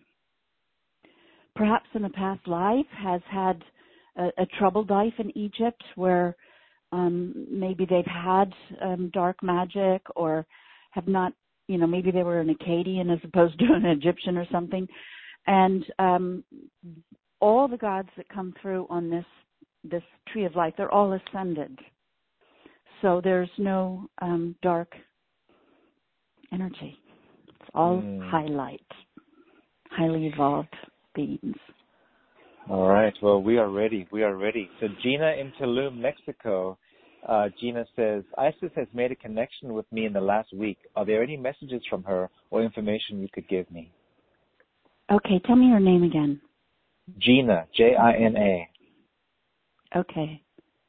perhaps in a past life, has had a troubled life in Egypt where maybe they've had dark magic, or have not, maybe they were an Akkadian as opposed to an Egyptian or something. And all the gods that come through on this tree of life, they're all ascended. So there's no dark energy. It's all highlight, highly evolved beings. All right. Well, we are ready. We are ready. So Gina in Tulum, Mexico, Gina says, Isis has made a connection with me in the last week. Are there any messages from her or information you could give me? Okay, tell me your name again. Gina, J-I-N-A. Okay.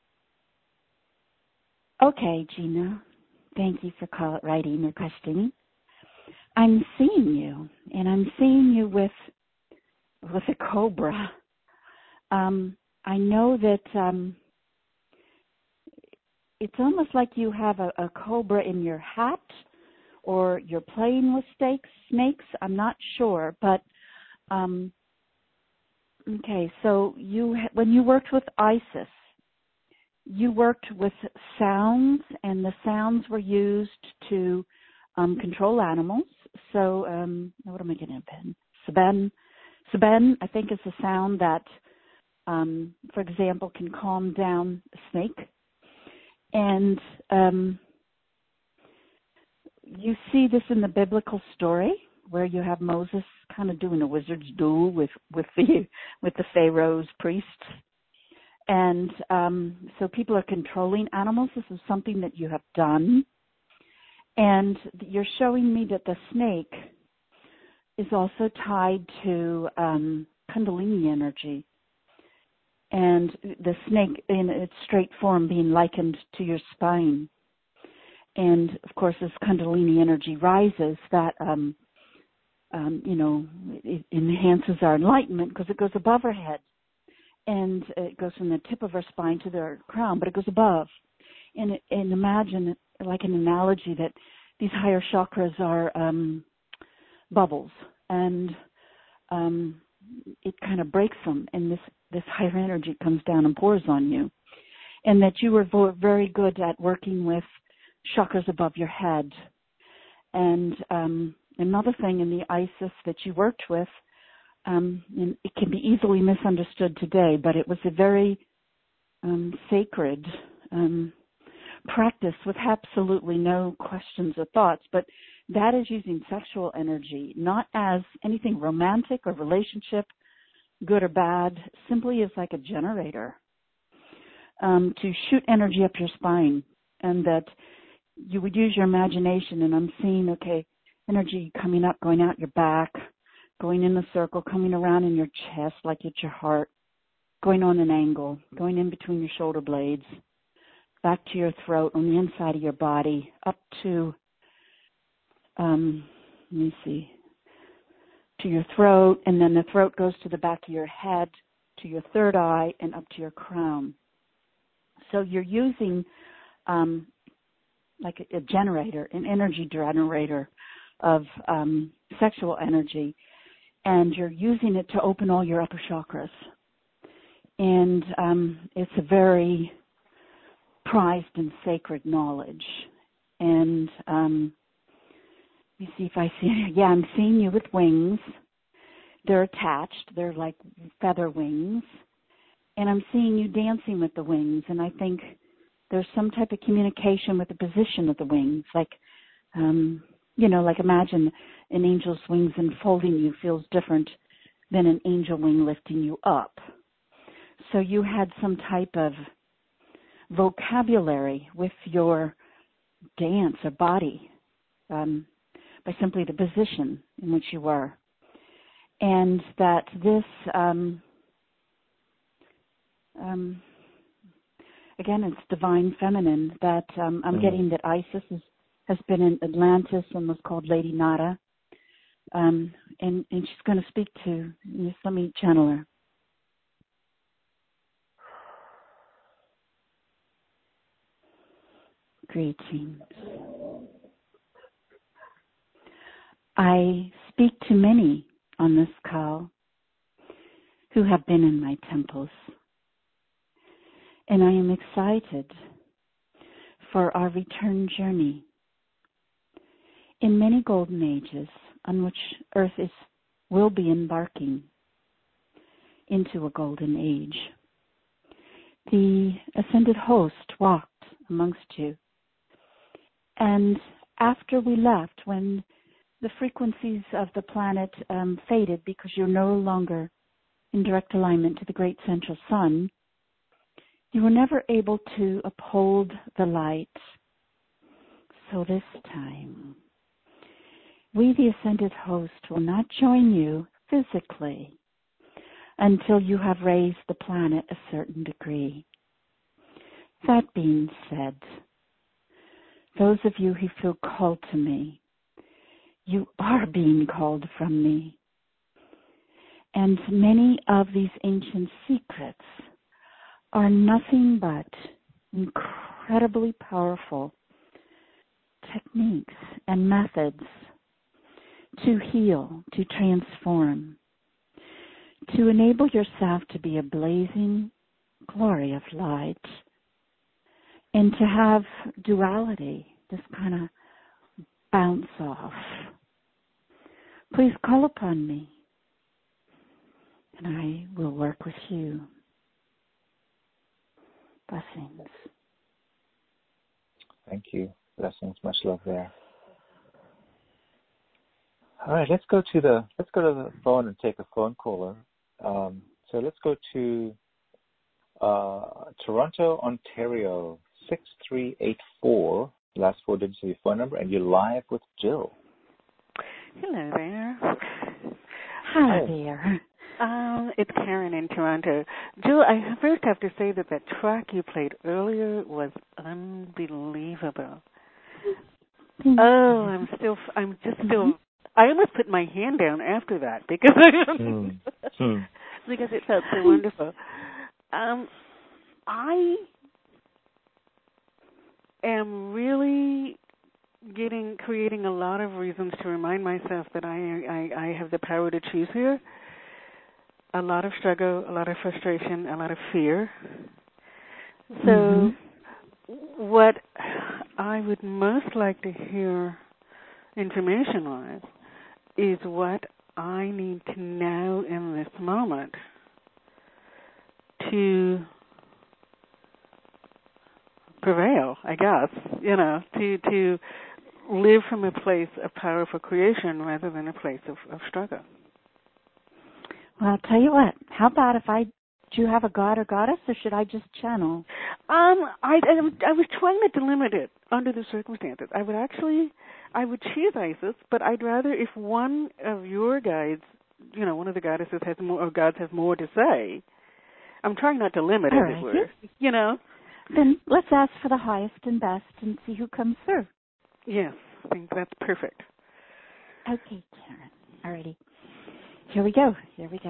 Okay, Gina. Thank you for writing or questioning. I'm seeing you, and I'm seeing you with a cobra. I know that it's almost like you have a cobra in your hat, or you're playing with snakes. I'm not sure, but okay. So when you worked with Isis, you worked with sounds, and the sounds were used to control animals. So what am I getting at? Seben, I think, is a sound that, for example, can calm down a snake. And you see this in the biblical story where you have Moses kind of doing a wizard's duel with the Pharaoh's priests. And so people are controlling animals. This is something that you have done. And you're showing me that the snake is also tied to Kundalini energy. And the snake in its straight form being likened to your spine. And, of course, as Kundalini energy rises, that, it enhances our enlightenment because it goes above our head. And it goes from the tip of our spine to the crown, but it goes above. And imagine, like an analogy, that these higher chakras are bubbles. And it kind of breaks them, and this higher energy comes down and pours on you. And that you were very good at working with chakras above your head. And another thing in the Isis that you worked with, and it can be easily misunderstood today, but it was a very sacred practice with absolutely no questions or thoughts. But that is using sexual energy, not as anything romantic or relationship, good or bad, simply as like a generator to shoot energy up your spine. And that you would use your imagination, and I'm seeing, okay, energy coming up, going out your back, going in a circle, coming around in your chest like it's your heart, going on an angle, going in between your shoulder blades, back to your throat, on the inside of your body, up to, to your throat, and then the throat goes to the back of your head, to your third eye, and up to your crown. So you're using like a generator, an energy generator of sexual energy, and you're using it to open all your upper chakras. And it's a very prized and sacred knowledge. And let me see if I see, yeah, I'm seeing you with wings. They're attached. They're like feather wings. And I'm seeing you dancing with the wings. And I think there's some type of communication with the position of the wings. Like, like imagine an angel's wings enfolding you feels different than an angel wing lifting you up. So you had some type of vocabulary with your dance or body by simply the position in which you were. And that this, again, it's divine feminine, that I'm getting that Isis has been in Atlantis and was called Lady Nada. And she's going to speak to, just let me channel her. Greetings. I speak to many on this call who have been in my temples, and I am excited for our return journey. In many golden ages on which Earth will be embarking, into a golden age. The ascended host walked amongst you. And after we left, when the frequencies of the planet faded because you're no longer in direct alignment to the great central sun, you were never able to uphold the light. So this time, we, the ascended host, will not join you physically until you have raised the planet a certain degree. That being said, those of you who feel called to me, you are being called from me. And many of these ancient secrets are nothing but incredibly powerful techniques and methods to heal, to transform, to enable yourself to be a blazing glory of light, and to have duality, this kind of bounce off. Please call upon me, and I will work with you. Blessings. Thank you. Blessings. Much love there. All right, let's go to the phone and take a phone caller. So let's go to Toronto, Ontario, 6384. Last 4 digits of your phone number, and you're live with Jill. Hello there. Hi there. It's Karen in Toronto. Jill, I first have to say that track you played earlier was unbelievable. I almost put my hand down after that because because it felt so wonderful. I am really creating a lot of reasons to remind myself that I have the power to choose here. A lot of struggle, a lot of frustration, a lot of fear. So what I would most like to hear information-wise is what I need to know in this moment to prevail, I guess, to live from a place of powerful creation rather than a place of struggle. Well, I'll tell you what. How about do you have a god or goddess, or should I just channel? I was trying not to limit it under the circumstances. I would choose Isis, but I'd rather if one of your guides, one of the goddesses has more, or gods have more to say. I'm trying not to limit it, as it were. Then let's ask for the highest and best and see who comes through. Yes, I think that's perfect. Okay, Karen. Alrighty. Here we go.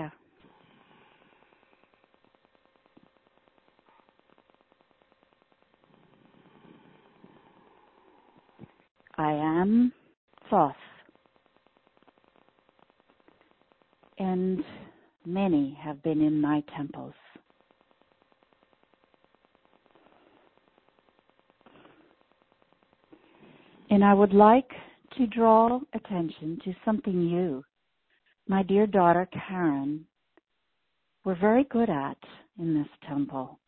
I am Thoth, and many have been in my temples. And I would like to draw attention to something you, my dear daughter Karen, were very good at in this temple.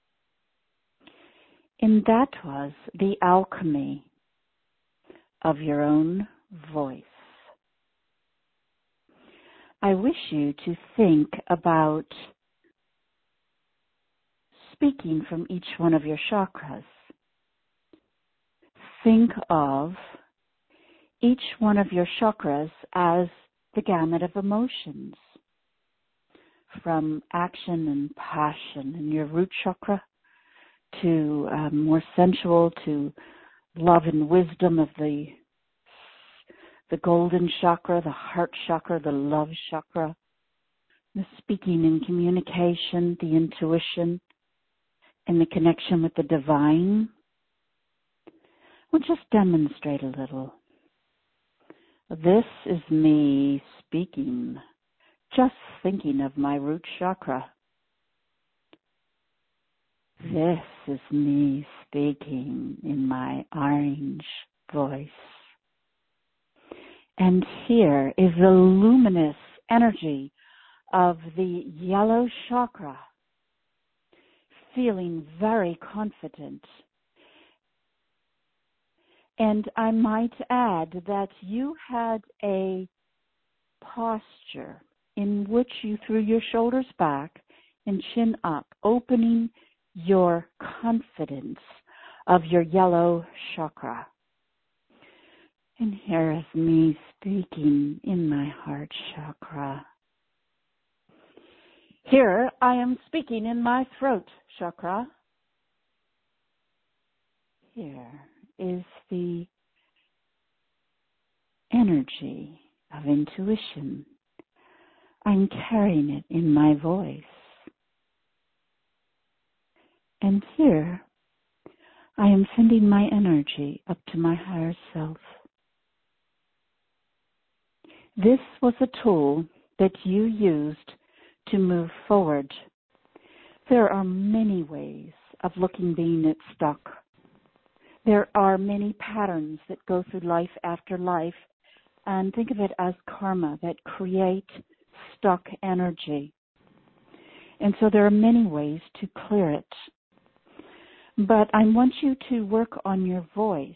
And that was the alchemy of your own voice. I wish you to think about speaking from each one of your chakras. Think of each one of your chakras as the gamut of emotions, from action and passion in your root chakra to more sensual, to love and wisdom of the golden chakra, the heart chakra, the love chakra, the speaking and communication, the intuition, and the connection with the divine. We'll just demonstrate a little. This is me speaking, just thinking of my root chakra. This is me speaking in my orange voice. And here is the luminous energy of the yellow chakra, feeling very confident. And I might add that you had a posture in which you threw your shoulders back and chin up, opening your confidence of your yellow chakra. And here is me speaking in my heart chakra. Here I am speaking in my throat chakra. Here is the energy of intuition. I'm carrying it in my voice. And here I am sending my energy up to my higher self. This was a tool that you used to move forward. There are many ways of looking being at stuck. There are many patterns that go through life after life, and think of it as karma that create stuck energy. And so there are many ways to clear it. But I want you to work on your voice.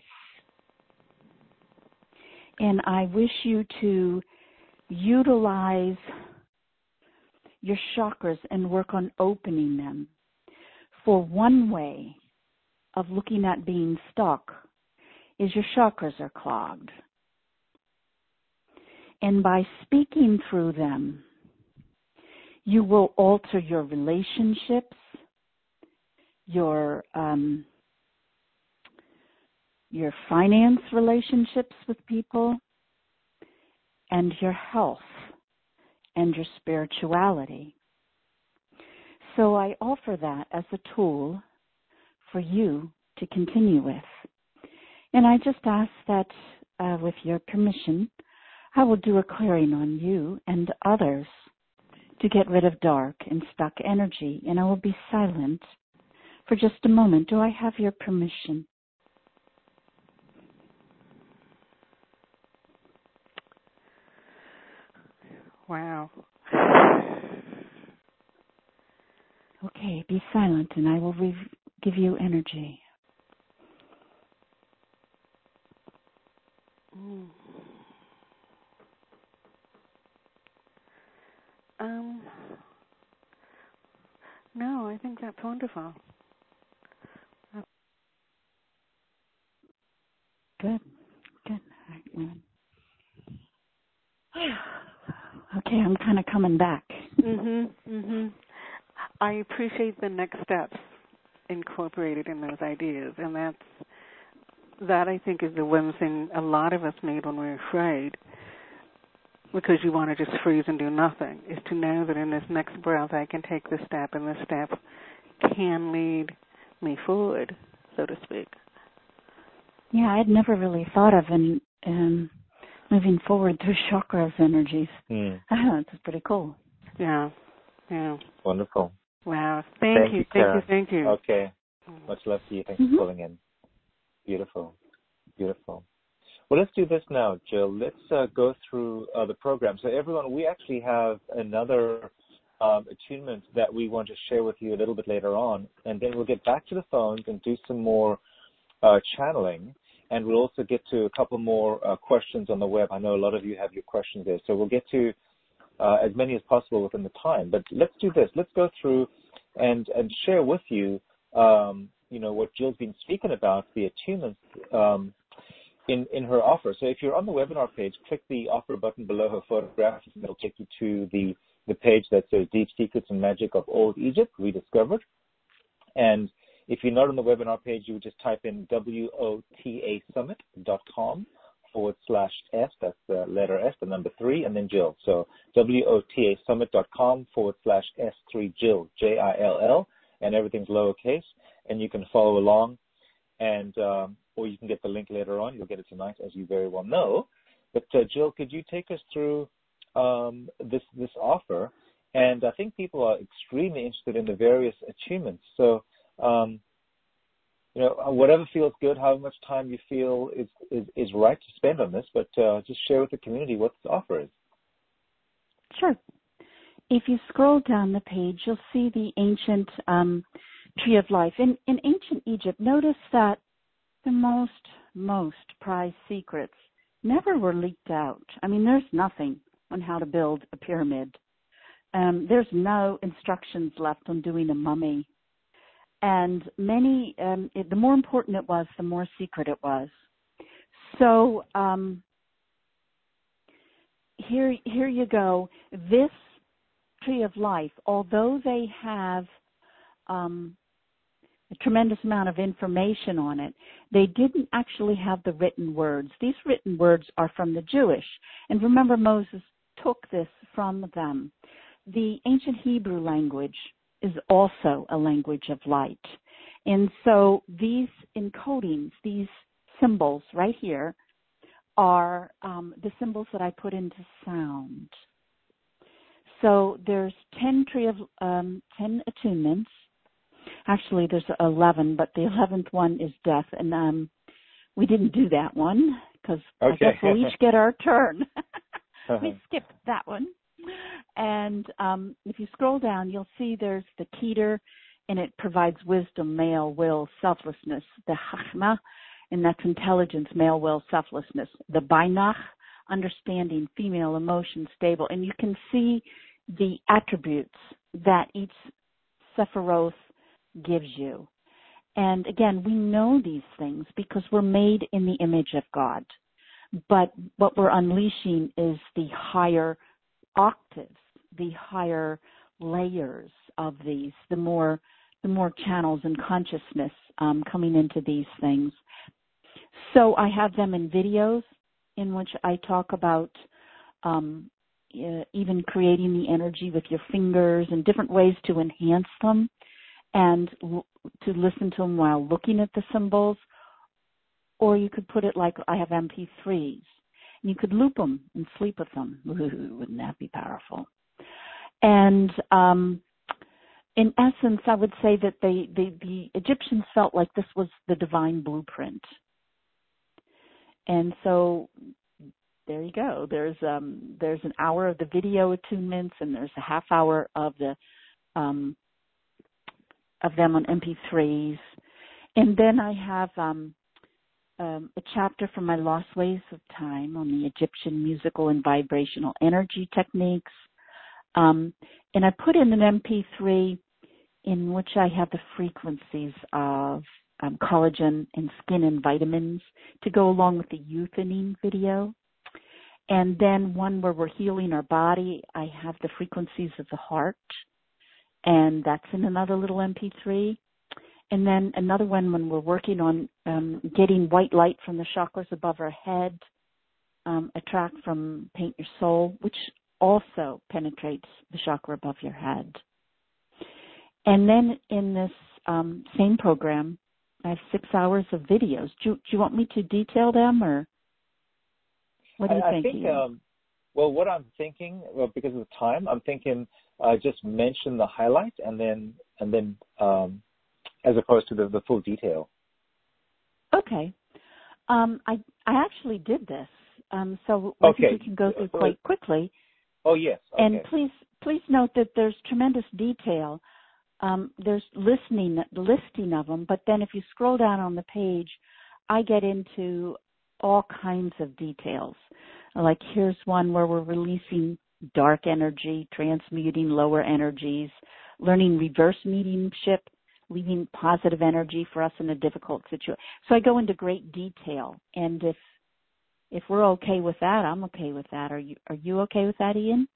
And I wish you to utilize your chakras and work on opening them. For one way of looking at being stuck is your chakras are clogged. And by speaking through them, you will alter your relationships, your finance relationships with people, and your health and your spirituality. So I offer that as a tool for you to continue with. And I just ask that with your permission, I will do a clearing on you and others to get rid of dark and stuck energy. And I will be silent for just a moment. Do I have your permission? Wow. Okay, be silent and I will give you energy. No, I think that's wonderful. Good. Okay, I'm kind of coming back. I appreciate the next steps incorporated in those ideas, and that I think is the one thing a lot of us need when we're afraid, because you want to just freeze and do nothing, is to know that in this next breath I can take this step, and this step can lead me forward, so to speak. Yeah, I had never really thought of moving forward through chakras energies. That's pretty cool. Yeah. Wonderful. Wow. Thank you. Okay. Much love to you. Thanks for calling in. Beautiful. Well, let's do this now, Jill. Let's go through the program. So everyone, we actually have another attunement that we want to share with you a little bit later on, and then we'll get back to the phones and do some more channeling, and we'll also get to a couple more questions on the web. I know a lot of you have your questions there, so we'll get to as many as possible within the time. But let's do this. Let's go through and share with you, what Jill's been speaking about, the attunements in her offer. So if you're on the webinar page, click the offer button below her photograph, and it'll take you to the page that says Deep Secrets and Magic of Old Egypt Rediscovered. And if you're not on the webinar page, you would just type in WOTASummit.com/S, that's the letter S, the number 3, and then Jill. So WOTASummit.com/S3 Jill, Jill, and everything's lowercase, and you can follow along, and or you can get the link later on. You'll get it tonight, as you very well know. But Jill, could you take us through this offer? And I think people are extremely interested in the various attunements. So, whatever feels good, how much time you feel is right to spend on this, but just share with the community what this offer is. Sure. if you scroll down the page, you'll see the ancient Tree of Life. In ancient Egypt, notice that the most prized secrets never were leaked out. I mean, there's nothing on how to build a pyramid. There's no instructions left on doing a mummy. And the more important it was, the more secret it was. So here you go. This Tree of Life, although they have a tremendous amount of information on it, they didn't actually have the written words. These written words are from the Jewish. And remember, Moses took this from them. The ancient Hebrew language is also a language of light. And so these encodings, these symbols right here, are the symbols that I put into sound. So there's 10 attunements. Actually, there's 11, but the 11th one is death, and we didn't do that one because I guess we'll each get our turn. We skipped that one. And if you scroll down, you'll see there's the Keter, and it provides wisdom, male will, selflessness. The Chachma, and that's intelligence, male will, selflessness. The Bainach, understanding, female, emotion, stable. And you can see the attributes that each Sephiroth gives you. And again, we know these things because we're made in the image of God. But what we're unleashing is the higher octaves, the higher layers of these, the more channels and consciousness coming into these things. So I have them in videos in which I talk about even creating the energy with your fingers and different ways to enhance them and to listen to them while looking at the symbols. Or you could put it like I have MP3s. And you could loop them and sleep with them. Ooh, wouldn't that be powerful? And in essence, I would say that the Egyptians felt like this was the divine blueprint. And so there you go. There's an hour of the video attunements, and there's a half hour of the of them on MP3s. And then I have a chapter from my Lost Ways of Time on the Egyptian musical and vibrational energy techniques. And I put in an MP3 in which I have the frequencies of collagen and skin and vitamins to go along with the euthaning video. And then one where we're healing our body, I have the frequencies of the heart, and that's in another little MP3. And then another one when we're working on getting white light from the chakras above our head, a track from Paint Your Soul, which also penetrates the chakra above your head. And then in this same program, I have 6 hours of videos. Do you want me to detail them, or what do you think? I think, well, what I'm thinking, because of the time, I'm thinking just mention the highlights and then as opposed to the full detail. Okay. I actually did this, so I think we can go through quite quickly. Oh, yes. Okay. And please note that there's tremendous detail. There's listing of them, but then if you scroll down on the page, I get into all kinds of details. Like here's one where we're releasing dark energy, transmuting lower energies, learning reverse mediumship, leaving positive energy for us in a difficult situation. So I go into great detail, and if we're okay with that, I'm okay with that. Are you okay with that, Ian?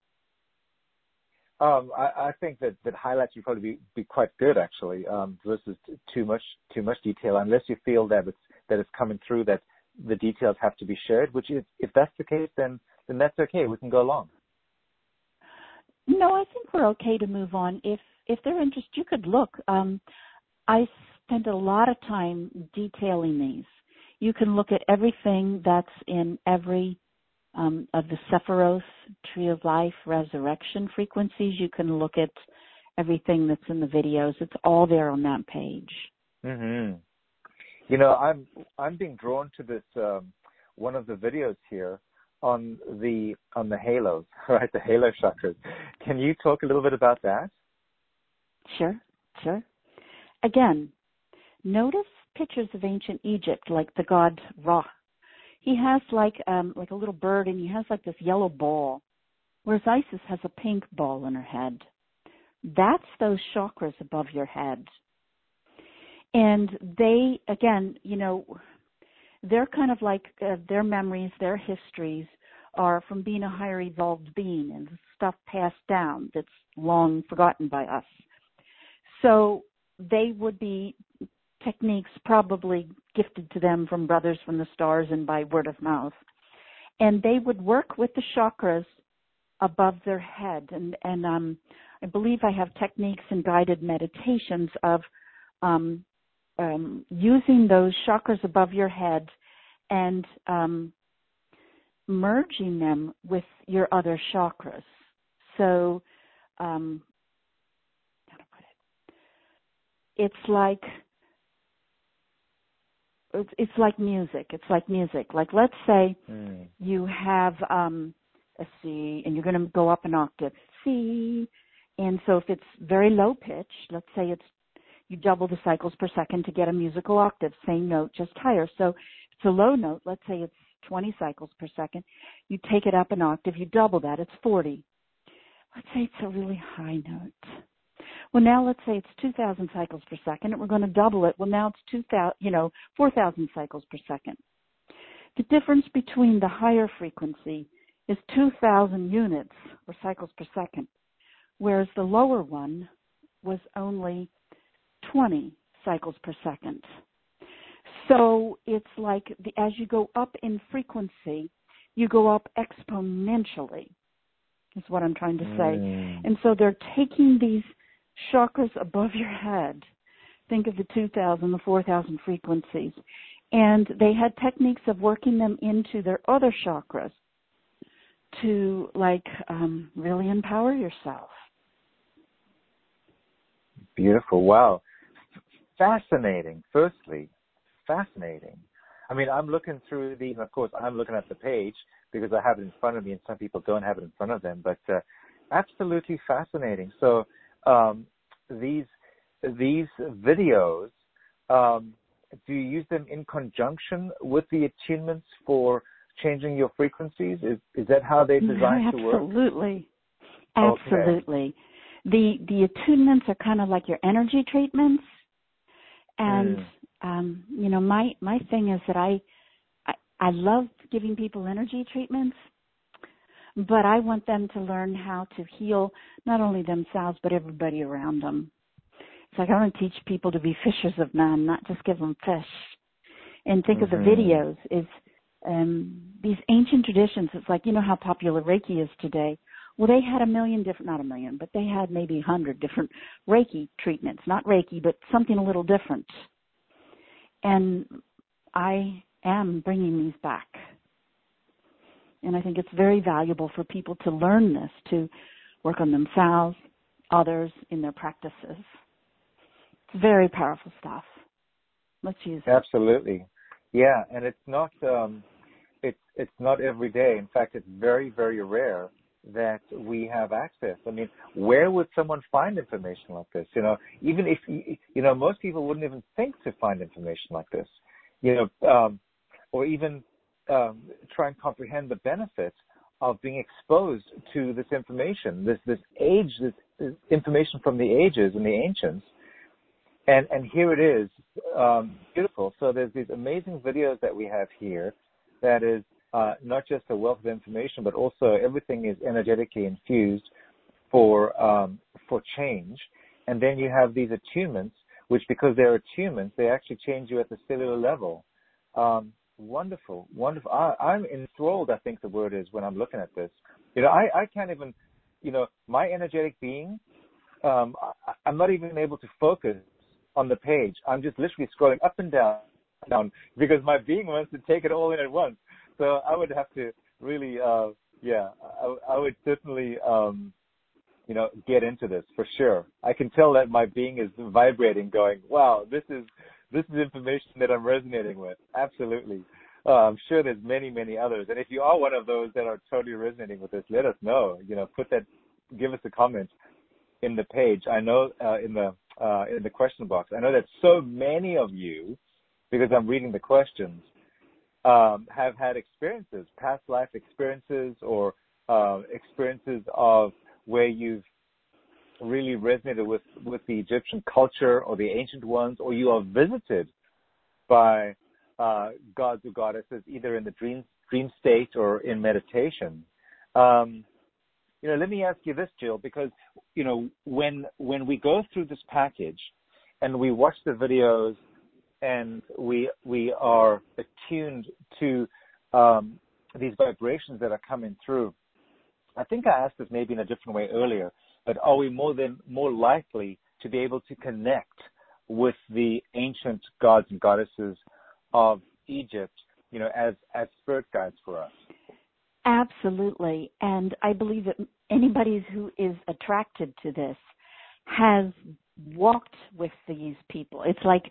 I think that highlights would probably be quite good, actually. Versus too much detail, unless you feel that it's coming through that the details have to be shared. Which is, if that's the case, then that's okay. We can go along. No, I think we're okay to move on. If they're interested, you could look. I spent a lot of time detailing these. You can look at everything that's in every of the Sephiroth, Tree of Life, Resurrection frequencies. You can look at everything that's in the videos. It's all there on that page. Mm-hmm. You know, I'm being drawn to this one of the videos here on the halos, right? The halo chakras, Can you talk a little bit about that? Sure. Again, notice pictures of ancient Egypt, like the god Ra. He has like a little bird, and he has like this yellow ball, whereas Isis has a pink ball in her head. That's those chakras above your head. And they, again, they're kind of like their memories, their histories are from being a higher evolved being and stuff passed down that's long forgotten by us. So they would be techniques probably gifted to them from brothers from the stars and by word of mouth. And they would work with the chakras above their head. And I believe I have techniques and guided meditations of using those chakras above your head and merging them with your other chakras. So, how to put it? It's like music. It's like music. Like, let's say you have a C, and you're going to go up an octave, C. And so if it's very low pitch, let's say you double the cycles per second to get a musical octave, same note, just higher. So if it's a low note, let's say it's 20 cycles per second. You take it up an octave, you double that, it's 40. Let's say it's a really high note. Well, now let's say it's 2,000 cycles per second, and we're going to double it. Well, now it's 4,000 cycles per second. The difference between the higher frequency is 2,000 units or cycles per second, whereas the lower one was only 20 cycles per second. So it's like as you go up in frequency, you go up exponentially, is what I'm trying to say. And so they're taking these chakras above your head. Think of the 2,000, the 4,000 frequencies. And they had techniques of working them into their other chakras to really empower yourself. Beautiful. Wow. Fascinating. Firstly, fascinating. I mean, I'm looking through these, and of course, I'm looking at the page because I have it in front of me, and some people don't have it in front of them. But absolutely fascinating. So these videos, do you use them in conjunction with the attunements for changing your frequencies? Is that how they're designed to work? Absolutely. Okay. The attunements are kind of like your energy treatments. And, my thing is that I love giving people energy treatments, but I want them to learn how to heal not only themselves, but everybody around them. It's like I want to teach people to be fishers of men, not just give them fish. And think of the videos is these ancient traditions. It's like, how popular Reiki is today. Well, they had not a million, but they had maybe 100 different Reiki treatments. Not Reiki, but something a little different. And I am bringing these back. And I think it's very valuable for people to learn this, to work on themselves, others, in their practices. It's very powerful stuff. Let's use it. Absolutely. Yeah, and it's not it's not every day. In fact, it's very, very rare that we have access. I mean, where would someone find information like this? Even if, most people wouldn't even think to find information like this, or even try and comprehend the benefits of being exposed to this information, this information from the ages and the ancients. And here it is, beautiful. So there's these amazing videos that we have here that is not just a wealth of information, but also everything is energetically infused for change. And then you have these attunements, which because they're attunements, they actually change you at the cellular level. Wonderful, wonderful. I'm enthralled, I think the word is, when I'm looking at this. I can't even, my energetic being, I'm not even able to focus on the page. I'm just literally scrolling up and down because my being wants to take it all in at once. So I would have to really, I would certainly, get into this for sure. I can tell that my being is vibrating, going, wow, this is information that I'm resonating with. Absolutely. I'm sure there's many, many others. And if you are one of those that are totally resonating with this, let us know. give us a comment in the page. I know in the question box. I know that so many of you, because I'm reading the questions, have had experiences, past life experiences, or experiences of where you've really resonated with the Egyptian culture or the ancient ones, or you are visited by gods or goddesses either in the dream state or in meditation. Let me ask you this, Jill, because when we go through this package and we watch the videos and we are attuned to these vibrations that are coming through, I think I asked this maybe in a different way earlier, but are we more likely to be able to connect with the ancient gods and goddesses of Egypt, as spirit guides for us? Absolutely. And I believe that anybody who is attracted to this has walked with these people. It's like,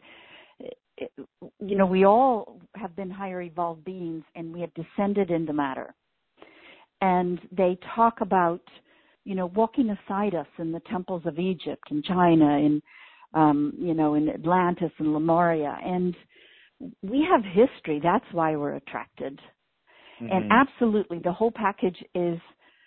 we all have been higher evolved beings and we have descended into matter. And they talk about, walking aside us in the temples of Egypt and China and, in Atlantis and Lemuria. And we have history. That's why we're attracted. Mm-hmm. And absolutely, the whole package is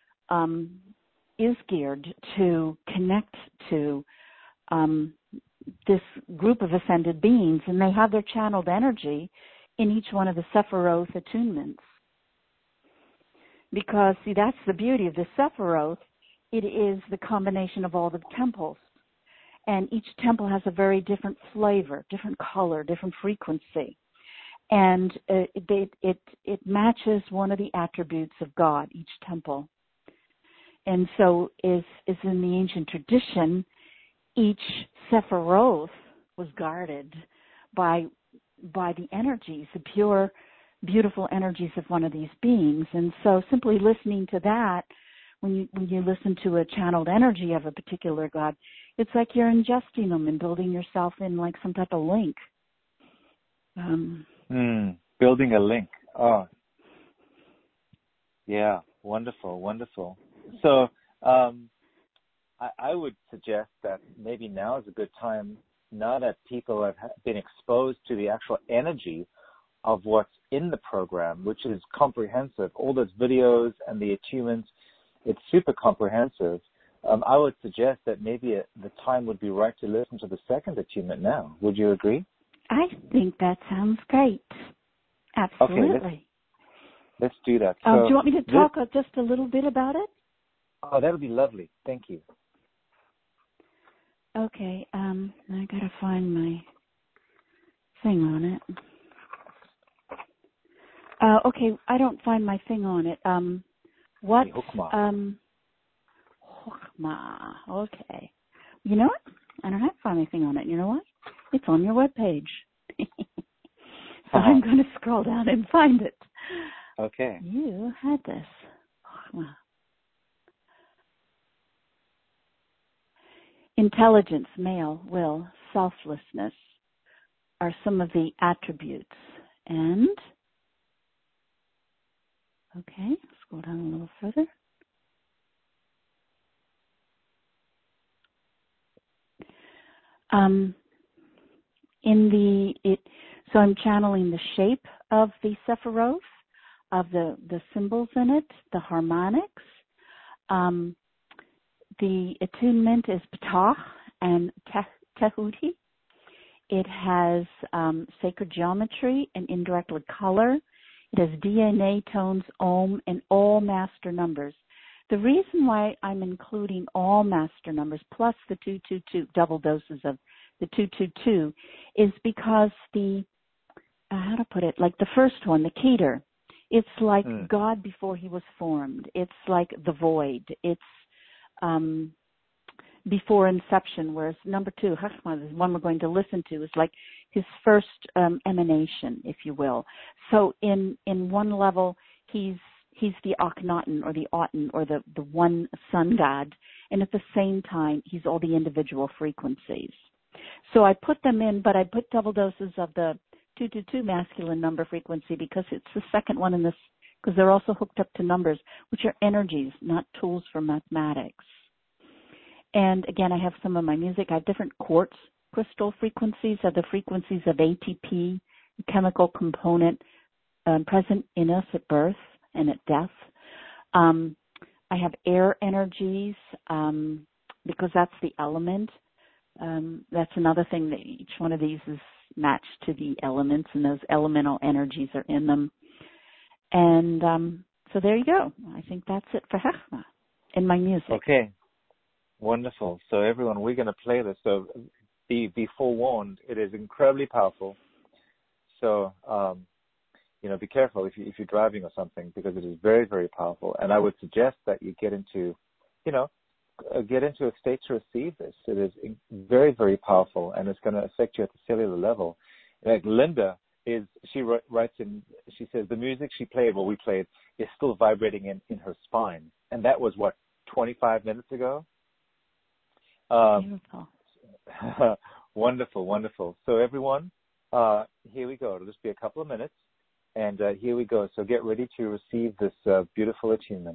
geared to connect to this group of ascended beings, and they have their channeled energy in each one of the Sephiroth attunements. Because, see, that's the beauty of the Sephiroth. It is the combination of all the temples. And each temple has a very different flavor, different color, different frequency. And it matches one of the attributes of God, each temple. And so is in the ancient tradition, each Sephiroth was guarded by the energies, the pure, beautiful energies of one of these beings. And so simply listening to that, when you listen to a channeled energy of a particular god, it's like you're ingesting them and building yourself in like some type of link. Building a link. Oh, yeah, wonderful, wonderful. So I would suggest that maybe now is a good time, now that people have been exposed to the actual energy of what's in the program, which is comprehensive. All those videos and the attunements, it's super comprehensive. I would suggest that maybe the time would be right to listen to the second attunement now. Would you agree? I think that sounds great. Absolutely. Okay, let's do that. Do you want me to talk just a little bit about it? Oh, that would be lovely. Thank you. Okay, I gotta find my thing on it. Okay, I don't find my thing on it. What? Chokmah. Okay. You know what? I don't have to find anything on it. You know what? It's on your webpage. So I'm going to scroll down and find it. Okay. You had this. Intelligence, male, will, selflessness are some of the attributes. And, okay, scroll down a little further. So I'm channeling the shape of the Sephiroth, of the symbols in it, the harmonics. The attunement is Ptah and Tehuti. It has sacred geometry and indirect color. It has DNA, tones, Om, and all master numbers. The reason why I'm including all master numbers plus the 222, double doses of the 222, is because how to put it, like the first one, the Keter, it's like God before he was formed. It's like the void. It's before inception, whereas number 2, Chokmah, the one we're going to listen to, is like his first emanation, if you will. So in one level, he's the Akhenaten or the Aten or the one sun god, and at the same time, he's all the individual frequencies. So I put them in, but I put double doses of the 222 masculine number frequency because it's the second one in this, because they're also hooked up to numbers, which are energies, not tools for mathematics. And again, I have some of my music. I have different quartz crystal frequencies of the frequencies of ATP, a chemical component present in us at birth and at death. I have air energies because that's the element. That's another thing that each one of these is matched to the elements, and those elemental energies are in them. And so there you go. I think that's it for Hechma in my music. Okay. Wonderful. So everyone, we're going to play this. So be forewarned. It is incredibly powerful. So, be careful if you're driving or something, because it is very, very powerful. And I would suggest that you get into a state to receive this. It is very, very powerful, and it's going to affect you at the cellular level. Like Linda writes in, she says the music she played, we played, is still vibrating in her spine. And that was 25 minutes ago? Beautiful. Wonderful, wonderful. So everyone, here we go. It'll just be a couple of minutes. And here we go. So get ready to receive this beautiful attunement.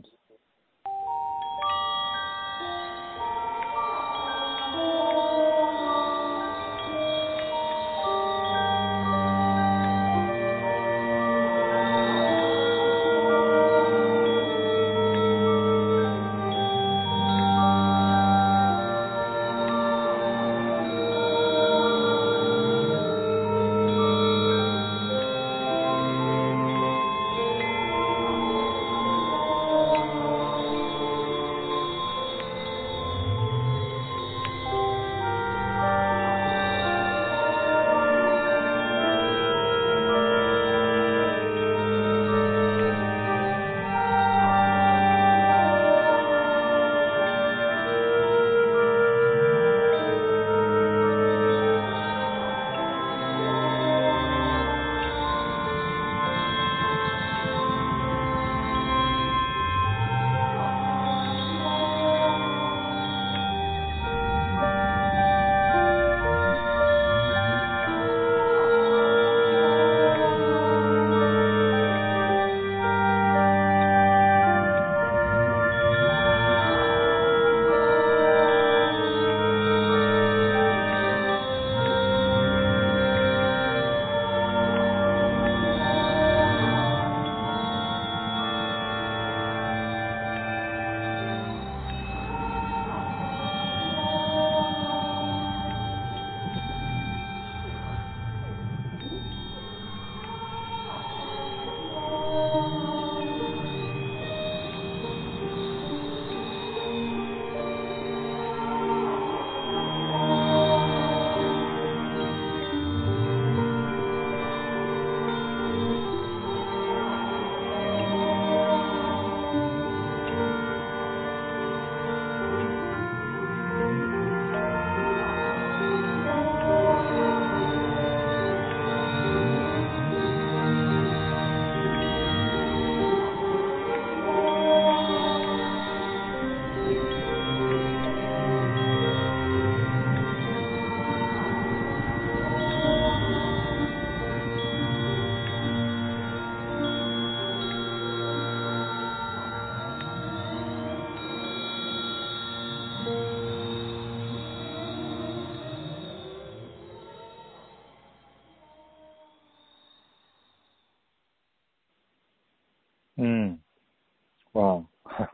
Wow.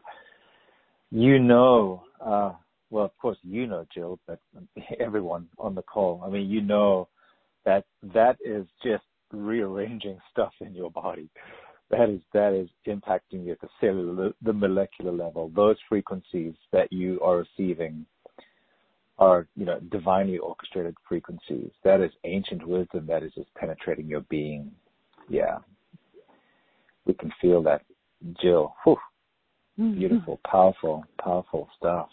Well, of course, Jill, but everyone on the call, that is just rearranging stuff in your body. That is impacting you at the cellular, the molecular level. Those frequencies that you are receiving are, divinely orchestrated frequencies. That is ancient wisdom that is just penetrating your being. Yeah. We can feel that, Jill. Whew. Beautiful, powerful, powerful stuff.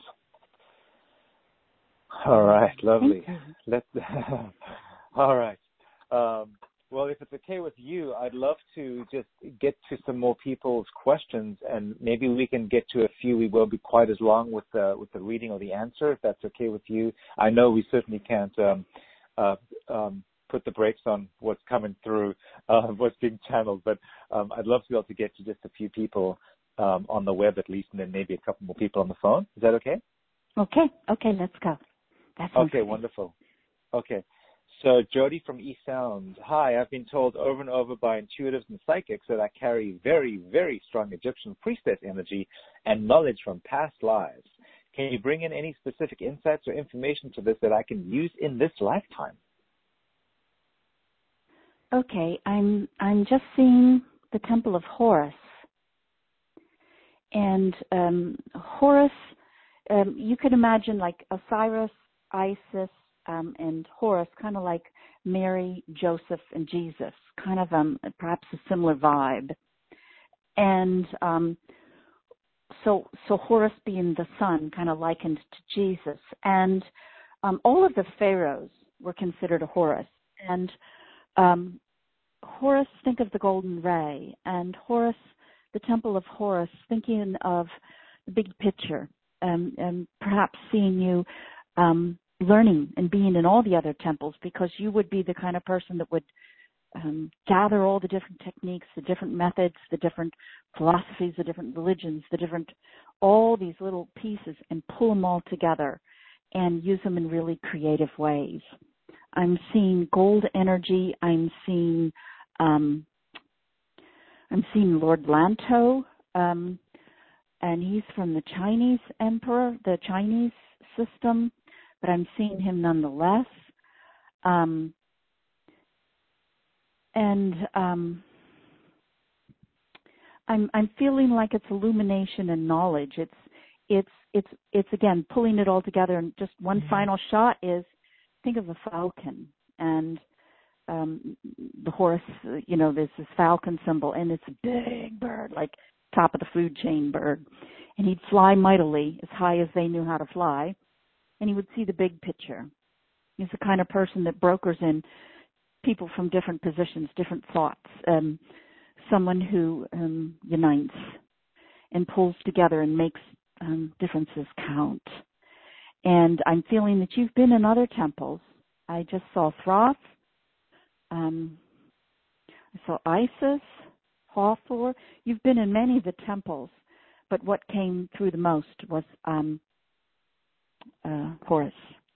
All right, lovely. All right. Well, if it's okay with you, I'd love to just get to some more people's questions, and maybe we can get to a few. We won't be quite as long with the reading or the answer, if that's okay with you. I know we certainly can't put the brakes on what's coming through, what's being channeled, but I'd love to be able to get to just a few people on the web at least, and then maybe a couple more people on the phone. Is that okay? Okay, let's go. That sounds Okay, good. wonderful. Okay. So Jody from East Sound. Hi, I've been told over and over by intuitives and psychics that I carry very, very strong Egyptian priestess energy and knowledge from past lives. Can you bring in any specific insights or information to this that I can use in this lifetime? Okay, I'm just seeing the Temple of Horus. And Horus, you could imagine like Osiris, Isis, and Horus, kind of like Mary, Joseph, and Jesus, kind of perhaps a similar vibe. And so Horus being the sun, kind of likened to Jesus. And all of the pharaohs were considered a Horus. And Horus, think of the golden ray. And Horus, the Temple of Horus, thinking of the big picture, and perhaps seeing you learning and being in all the other temples, because you would be the kind of person that would gather all the different techniques, the different methods, the different philosophies, the different religions, all these little pieces, and pull them all together and use them in really creative ways. I'm seeing gold energy. I'm seeing Lord Lanto, and he's from the Chinese emperor, the Chinese system, but I'm seeing him nonetheless. I'm feeling like it's illumination and knowledge. It's again pulling it all together. And just one final shot is, think of a falcon, and the horse, there's this falcon symbol, and it's a big bird, like top of the food chain bird. And he'd fly mightily, as high as they knew how to fly, and he would see the big picture. He's the kind of person that brokers in people from different positions, different thoughts, someone who unites and pulls together and makes differences count. And I'm feeling that you've been in other temples. I just saw Thoth. I saw Isis, Hathor. You've been in many of the temples, but what came through the most was Horus.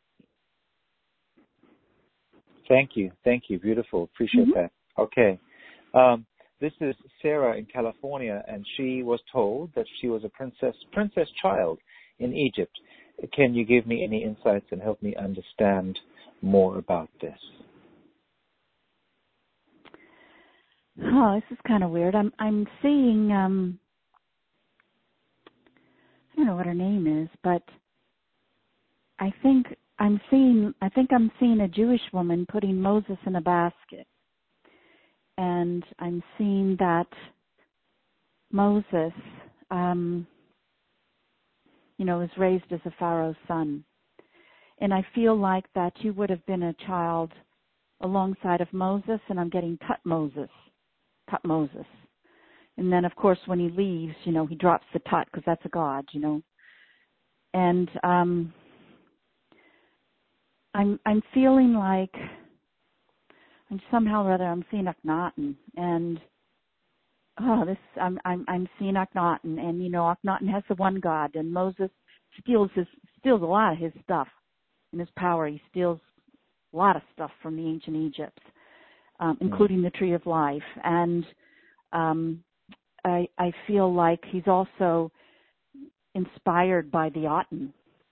Thank you. Beautiful. Appreciate that. Okay. This is Sarah in California, and she was told that she was a princess child in Egypt. Can you give me any insights and help me understand more about this? Oh, this is kind of weird. I'm seeing I don't know what her name is, but I think I'm seeing a Jewish woman putting Moses in a basket. And I'm seeing that Moses was raised as a Pharaoh's son. And I feel like that you would have been a child alongside of Moses, and I'm getting Tutmosis. And then, of course, when he leaves, he drops the Tut, because that's a god, And I'm feeling like somehow or other I'm seeing Akhenaten, and I'm seeing Akhenaten, and Akhenaten has the one god, and Moses steals a lot of his stuff and his power. He steals a lot of stuff from the ancient Egypt, including the Tree of Life, and I feel like he's also inspired by the Aten.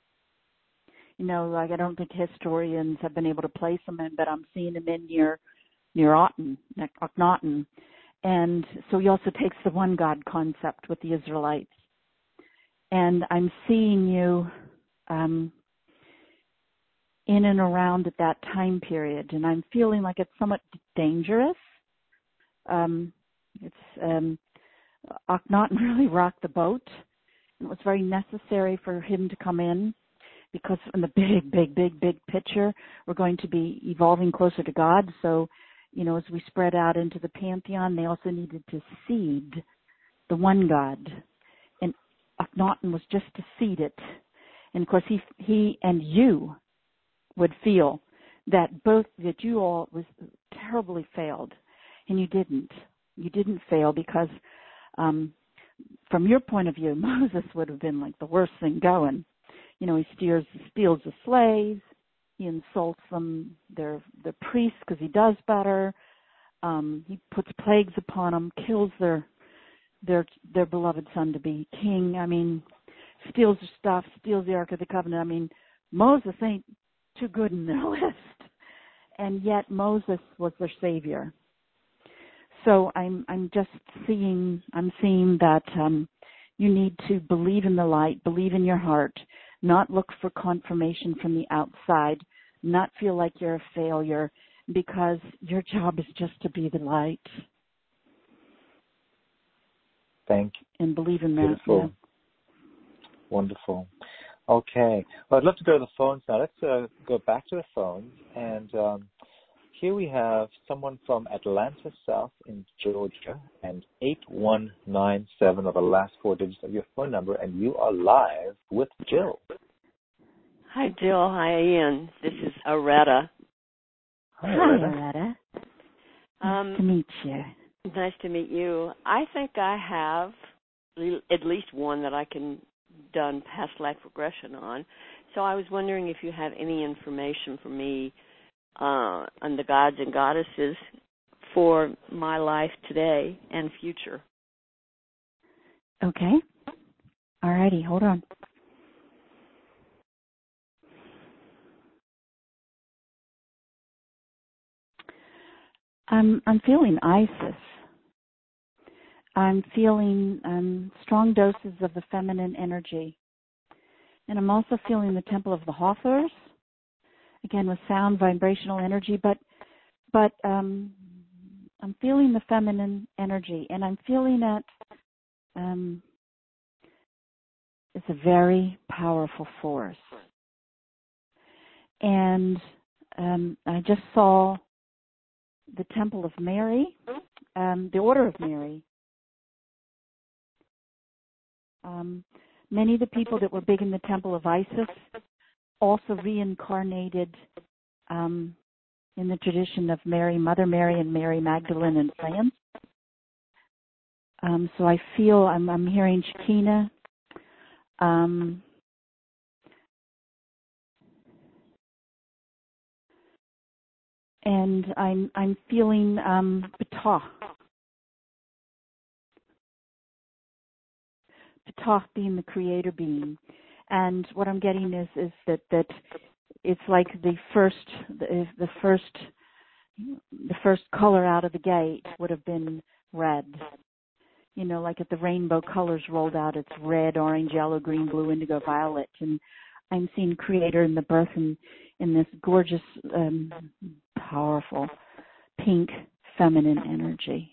I don't think historians have been able to place him in, but I'm seeing him in near Aten, Akhenaten. And so he also takes the one God concept with the Israelites. And I'm seeing you in and around at that time period, and I'm feeling like it's somewhat dangerous. Akhenaten really rocked the boat, and it was very necessary for him to come in, because in the big picture, we're going to be evolving closer to God. So, as we spread out into the pantheon, they also needed to seed the one God. And Akhenaten was just to seed it. And of course, he and you would feel that you all was terribly failed. And you didn't. You didn't fail because, from your point of view, Moses would have been like the worst thing going. he steals the slaves. He insults them, their priests, because he does better. He puts plagues upon them, kills their beloved son to be king. I mean, steals their stuff, steals the Ark of the Covenant. I mean, Moses ain't too good in their list. And yet Moses was their savior. So I'm seeing that you need to believe in the light, believe in your heart, not look for confirmation from the outside, not feel like you're a failure, because your job is just to be the light. Thank you. And believe in that. Beautiful. Yeah. Wonderful. Okay. Well, I'd love to go to the phones now. Let's go back to the phones. And here we have someone from Atlanta South in Georgia, and 8197 are the last four digits of your phone number, and you are live with Jill. Hi, Jill. Hi, Ian. This is Aretta. Hi, Aretta. Nice to meet you. Nice to meet you. I think I have at least one that I can done past life regression on. So I was wondering if you have any information for me on the gods and goddesses for my life today and future. Okay. All righty. Hold on. I'm feeling Isis. I'm feeling strong doses of the feminine energy. And I'm also feeling the Temple of the Hathors, again with sound, vibrational energy, but I'm feeling the feminine energy, and I'm feeling it. It's a very powerful force. And I just saw the Temple of Mary, the Order of Mary. Many of the people that were big in the Temple of Isis also reincarnated in the tradition of Mary, Mother Mary, and Mary Magdalene and France. So I feel I'm hearing Shekinah. And I'm feeling Ptah. Ptah being the creator being. And what I'm getting is that it's like the first color out of the gate would have been red. Like if the rainbow colors rolled out, it's red, orange, yellow, green, blue, indigo, violet. And I'm seeing creator in the birth in this gorgeous, powerful, pink, feminine energy.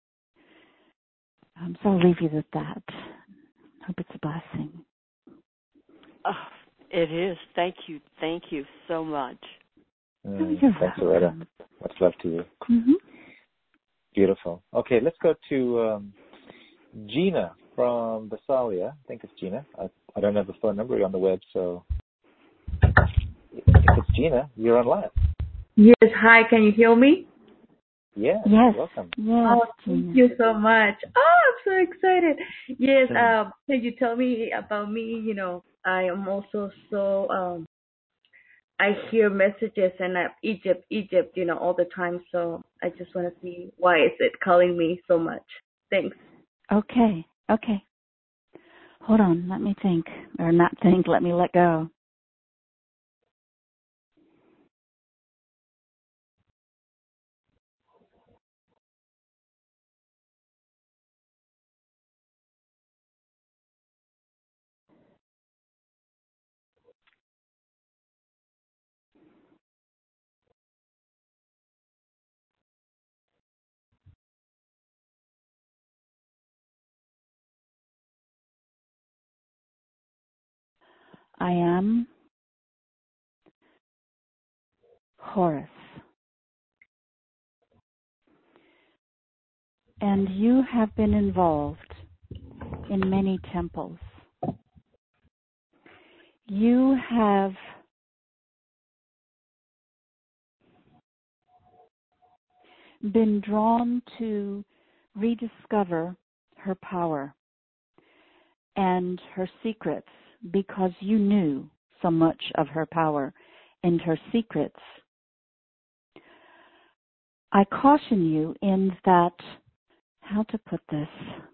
So I'll leave you with that. Hope it's a blessing. Oh, it is. Thank you. Thank you so much. Thanks, Loretta. Much love to you. Mm-hmm. Beautiful. Okay, let's go to Gina from Visalia. I think it's Gina. I don't have the phone number on the web, so if it's Gina, you're on live. Yes, hi, can you hear me? Yes. Welcome. Yes. Oh, thank you so much. Oh, I'm so excited. Yes, can you tell me about me? I am also so, I hear messages and Egypt, all the time. So I just want to see why is it calling me so much. Thanks. Okay. Hold on, let me think. Or not think, let me let go. I am Horus. And you have been involved in many temples. You have been drawn to rediscover her power and her secrets because you knew so much of her power and her secrets. I caution you in that, how to put this,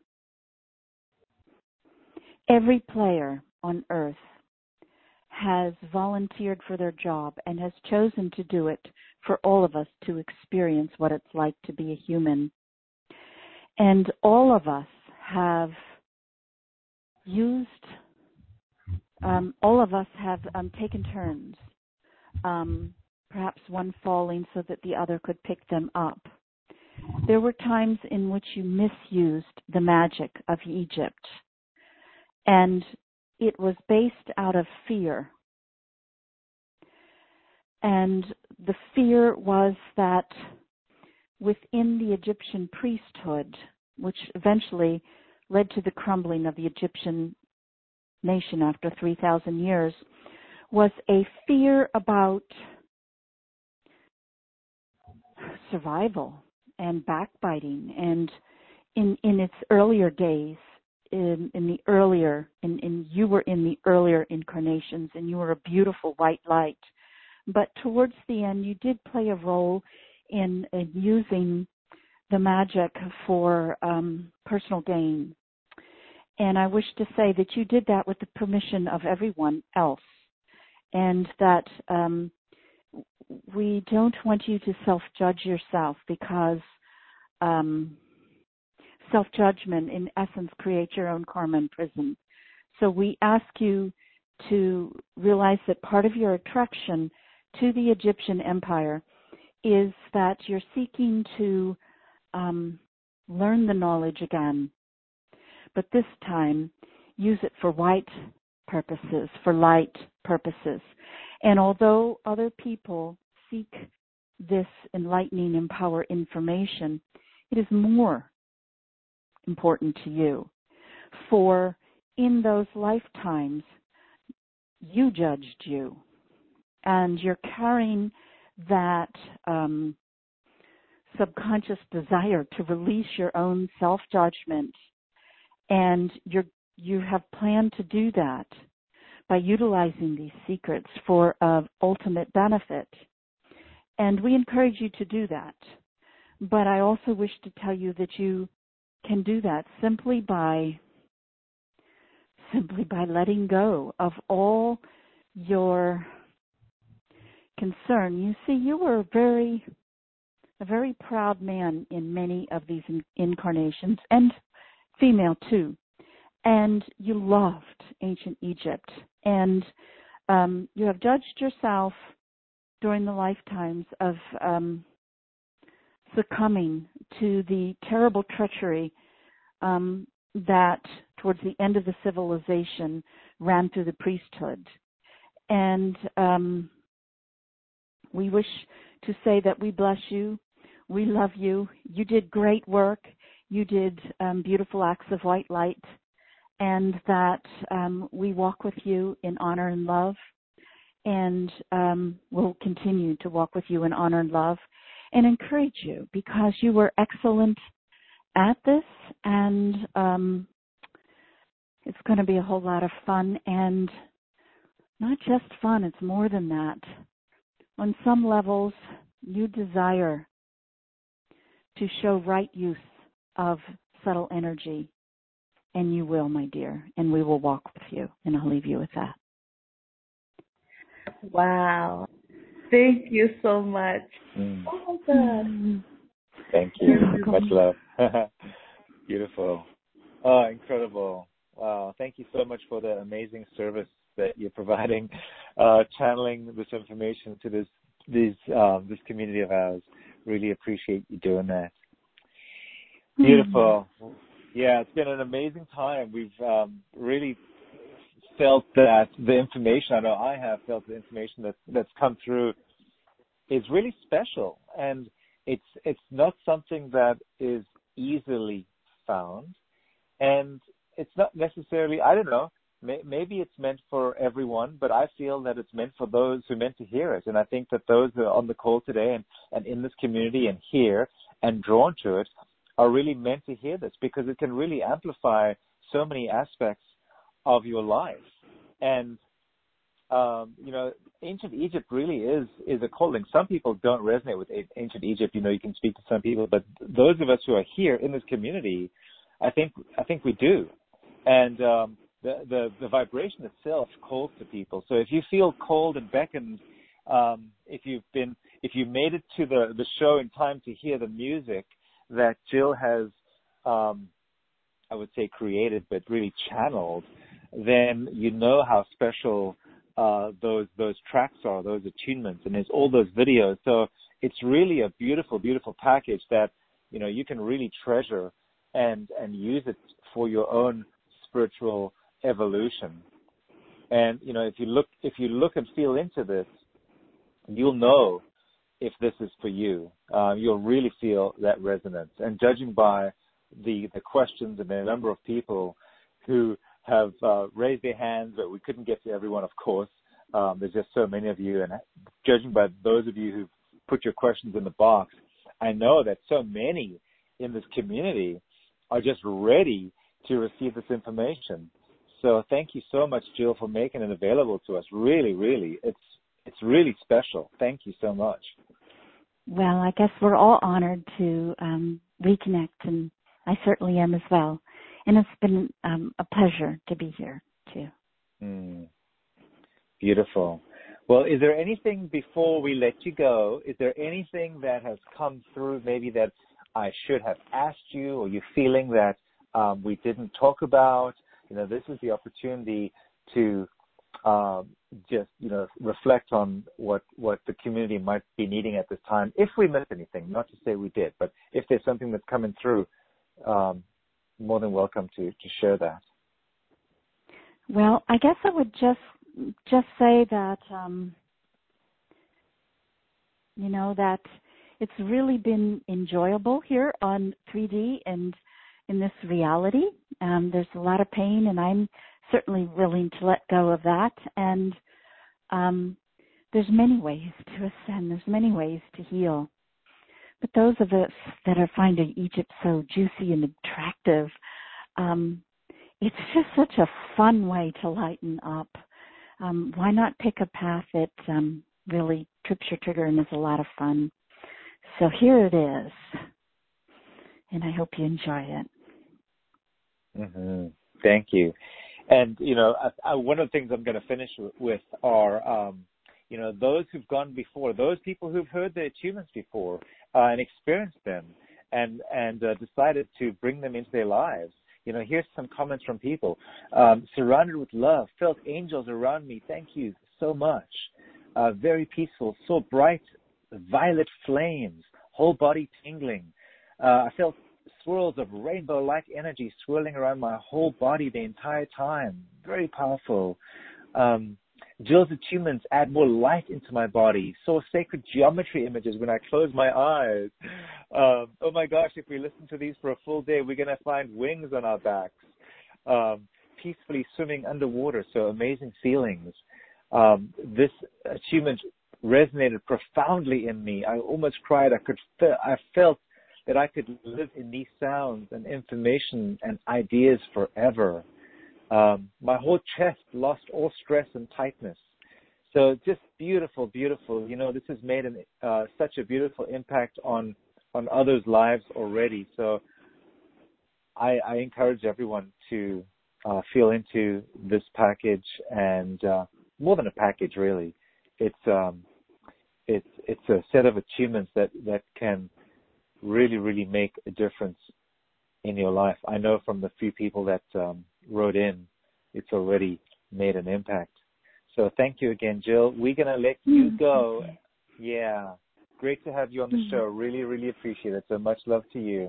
every player on Earth has volunteered for their job and has chosen to do it for all of us to experience what it's like to be a human. And all of us have taken turns, perhaps one falling so that the other could pick them up. There were times in which you misused the magic of Egypt, and it was based out of fear. And the fear was that within the Egyptian priesthood, which eventually led to the crumbling of the Egyptian nation after 3,000 years, was a fear about survival and backbiting. And in its earlier days, you were in the earlier incarnations, and you were a beautiful white light. But towards the end, you did play a role in using the magic for personal gain. And I wish to say that you did that with the permission of everyone else, and that we don't want you to self-judge yourself, because self-judgment, in essence, creates your own karma and prison. So we ask you to realize that part of your attraction to the Egyptian empire is that you're seeking to learn the knowledge again, but this time use it for white purposes, for light purposes. And although other people seek this enlightening and power information, it is more important to you. For in those lifetimes, you judged you, and you're carrying that subconscious desire to release your own self-judgment, and you have planned to do that by utilizing these secrets for ultimate benefit. And we encourage you to do that. But I also wish to tell you that you can do that simply by letting go of all your concern. You see, you were a very proud man in many of these incarnations, and female too. And you loved ancient Egypt, and you have judged yourself during the lifetimes of succumbing to the terrible treachery that towards the end of the civilization ran through the priesthood. And we wish to say that we bless you, we love you, you did great work, you did beautiful acts of white light, and that we walk with you in honor and love, and we'll continue to walk with you in honor and love, and encourage you, because you were excellent at this, and it's going to be a whole lot of fun, and not just fun, it's more than that. On some levels, you desire to show right use of subtle energy, and you will, my dear, and we will walk with you, and I'll leave you with that. Wow. Thank you so much. Oh, my God. Thank you. Much love. Beautiful. Oh, incredible. Wow. Thank you so much for the amazing service that you're providing, channeling this information to this community of ours. Really appreciate you doing that. Beautiful. Yeah, it's been an amazing time. We've really felt that the information, I know I have felt the information that's come through is really special, and it's not something that is easily found, and it's not necessarily, I don't know, maybe it's meant for everyone, but I feel that it's meant for those who are meant to hear it. And I think that those who are on the call today and in this community and here and drawn to it are really meant to hear this, because it can really amplify so many aspects of your life. And ancient Egypt really is a calling. Some people don't resonate with ancient Egypt. You can speak to some people, but those of us who are here in this community, I think we do. And the vibration itself calls to people. So if you feel called and beckoned, if you made it to the show in time to hear the music that Jill has, I would say created, but really channeled, then you know how special those tracks are, those attunements, and there's all those videos. So it's really a beautiful, beautiful package that you can really treasure and use it for your own spiritual evolution. And if you look and feel into this, you'll know if this is for you. You'll really feel that resonance. And judging by the questions and the number of people who have raised their hands, but we couldn't get to everyone, of course. There's just so many of you, and judging by those of you who've put your questions in the box, I know that so many in this community are just ready to receive this information. So thank you so much, Jill, for making it available to us. Really, really, it's really special. Thank you so much. Well, I guess we're all honored to reconnect, and I certainly am as well. And it's been a pleasure to be here, too. Beautiful. Well, is there anything before we let you go? Is there anything that has come through maybe that I should have asked you, or you're feeling that we didn't talk about? This is the opportunity to just, reflect on what the community might be needing at this time. If we missed anything, not to say we did, but if there's something that's coming through, more than welcome to share that. Well, I guess I would just say that, that it's really been enjoyable here on 3D and in this reality. There's a lot of pain, and I'm certainly willing to let go of that. And there's many ways to ascend. There's many ways to heal. But those of us that are finding Egypt so juicy and attractive, it's just such a fun way to lighten up. Why not pick a path that really trips your trigger and is a lot of fun? So here it is, and I hope you enjoy it. Mm-hmm. Thank you. And, one of the things I'm going to finish with are, those who've gone before, those people who've heard the attunements before and experienced them and decided to bring them into their lives. Here's some comments from people. Surrounded with love, felt angels around me. Thank you so much. Very peaceful, so bright, violet flames, whole body tingling. I felt swirls of rainbow-like energy swirling around my whole body the entire time. Very powerful. Jill's attunements add more light into my body. Saw sacred geometry images when I closed my eyes. Oh my gosh, if we listen to these for a full day, we're going to find wings on our backs. Peacefully swimming underwater, so amazing feelings. This attunement resonated profoundly in me. I almost cried. I felt that I could live in these sounds and information and ideas forever. My whole chest lost all stress and tightness. So just beautiful, beautiful. This has made such a beautiful impact on others' lives already. So I encourage everyone to feel into this package, and more than a package, really. It's a set of achievements that can really, really make a difference in your life. I know from the few people that wrote in, it's already made an impact. So thank you again, Jill. We're going to let you go. Yeah. Great to have you on the show. Really, really appreciate it. So much love to you.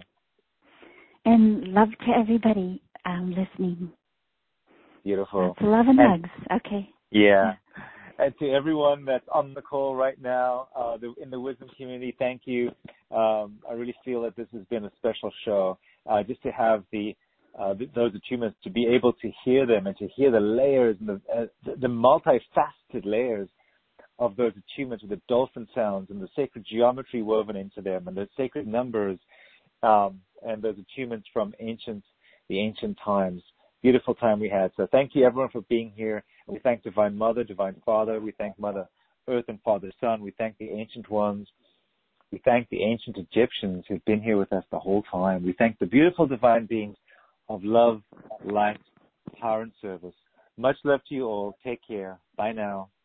And love to everybody listening. Beautiful. Love and hugs. Okay. Yeah. And to everyone that's on the call right now, in the Wisdom community, thank you. I really feel that this has been a special show. Just to have those attunements, to be able to hear them and to hear the layers and the multifaceted layers of those attunements with the dolphin sounds and the sacred geometry woven into them and the sacred numbers and those attunements from the ancient times. Beautiful time we had. So thank you, everyone, for being here. We thank Divine Mother, Divine Father. We thank Mother Earth and Father Sun. We thank the ancient ones. We thank the ancient Egyptians who've been here with us the whole time. We thank the beautiful divine beings of love, light, power, and service. Much love to you all. Take care. Bye now.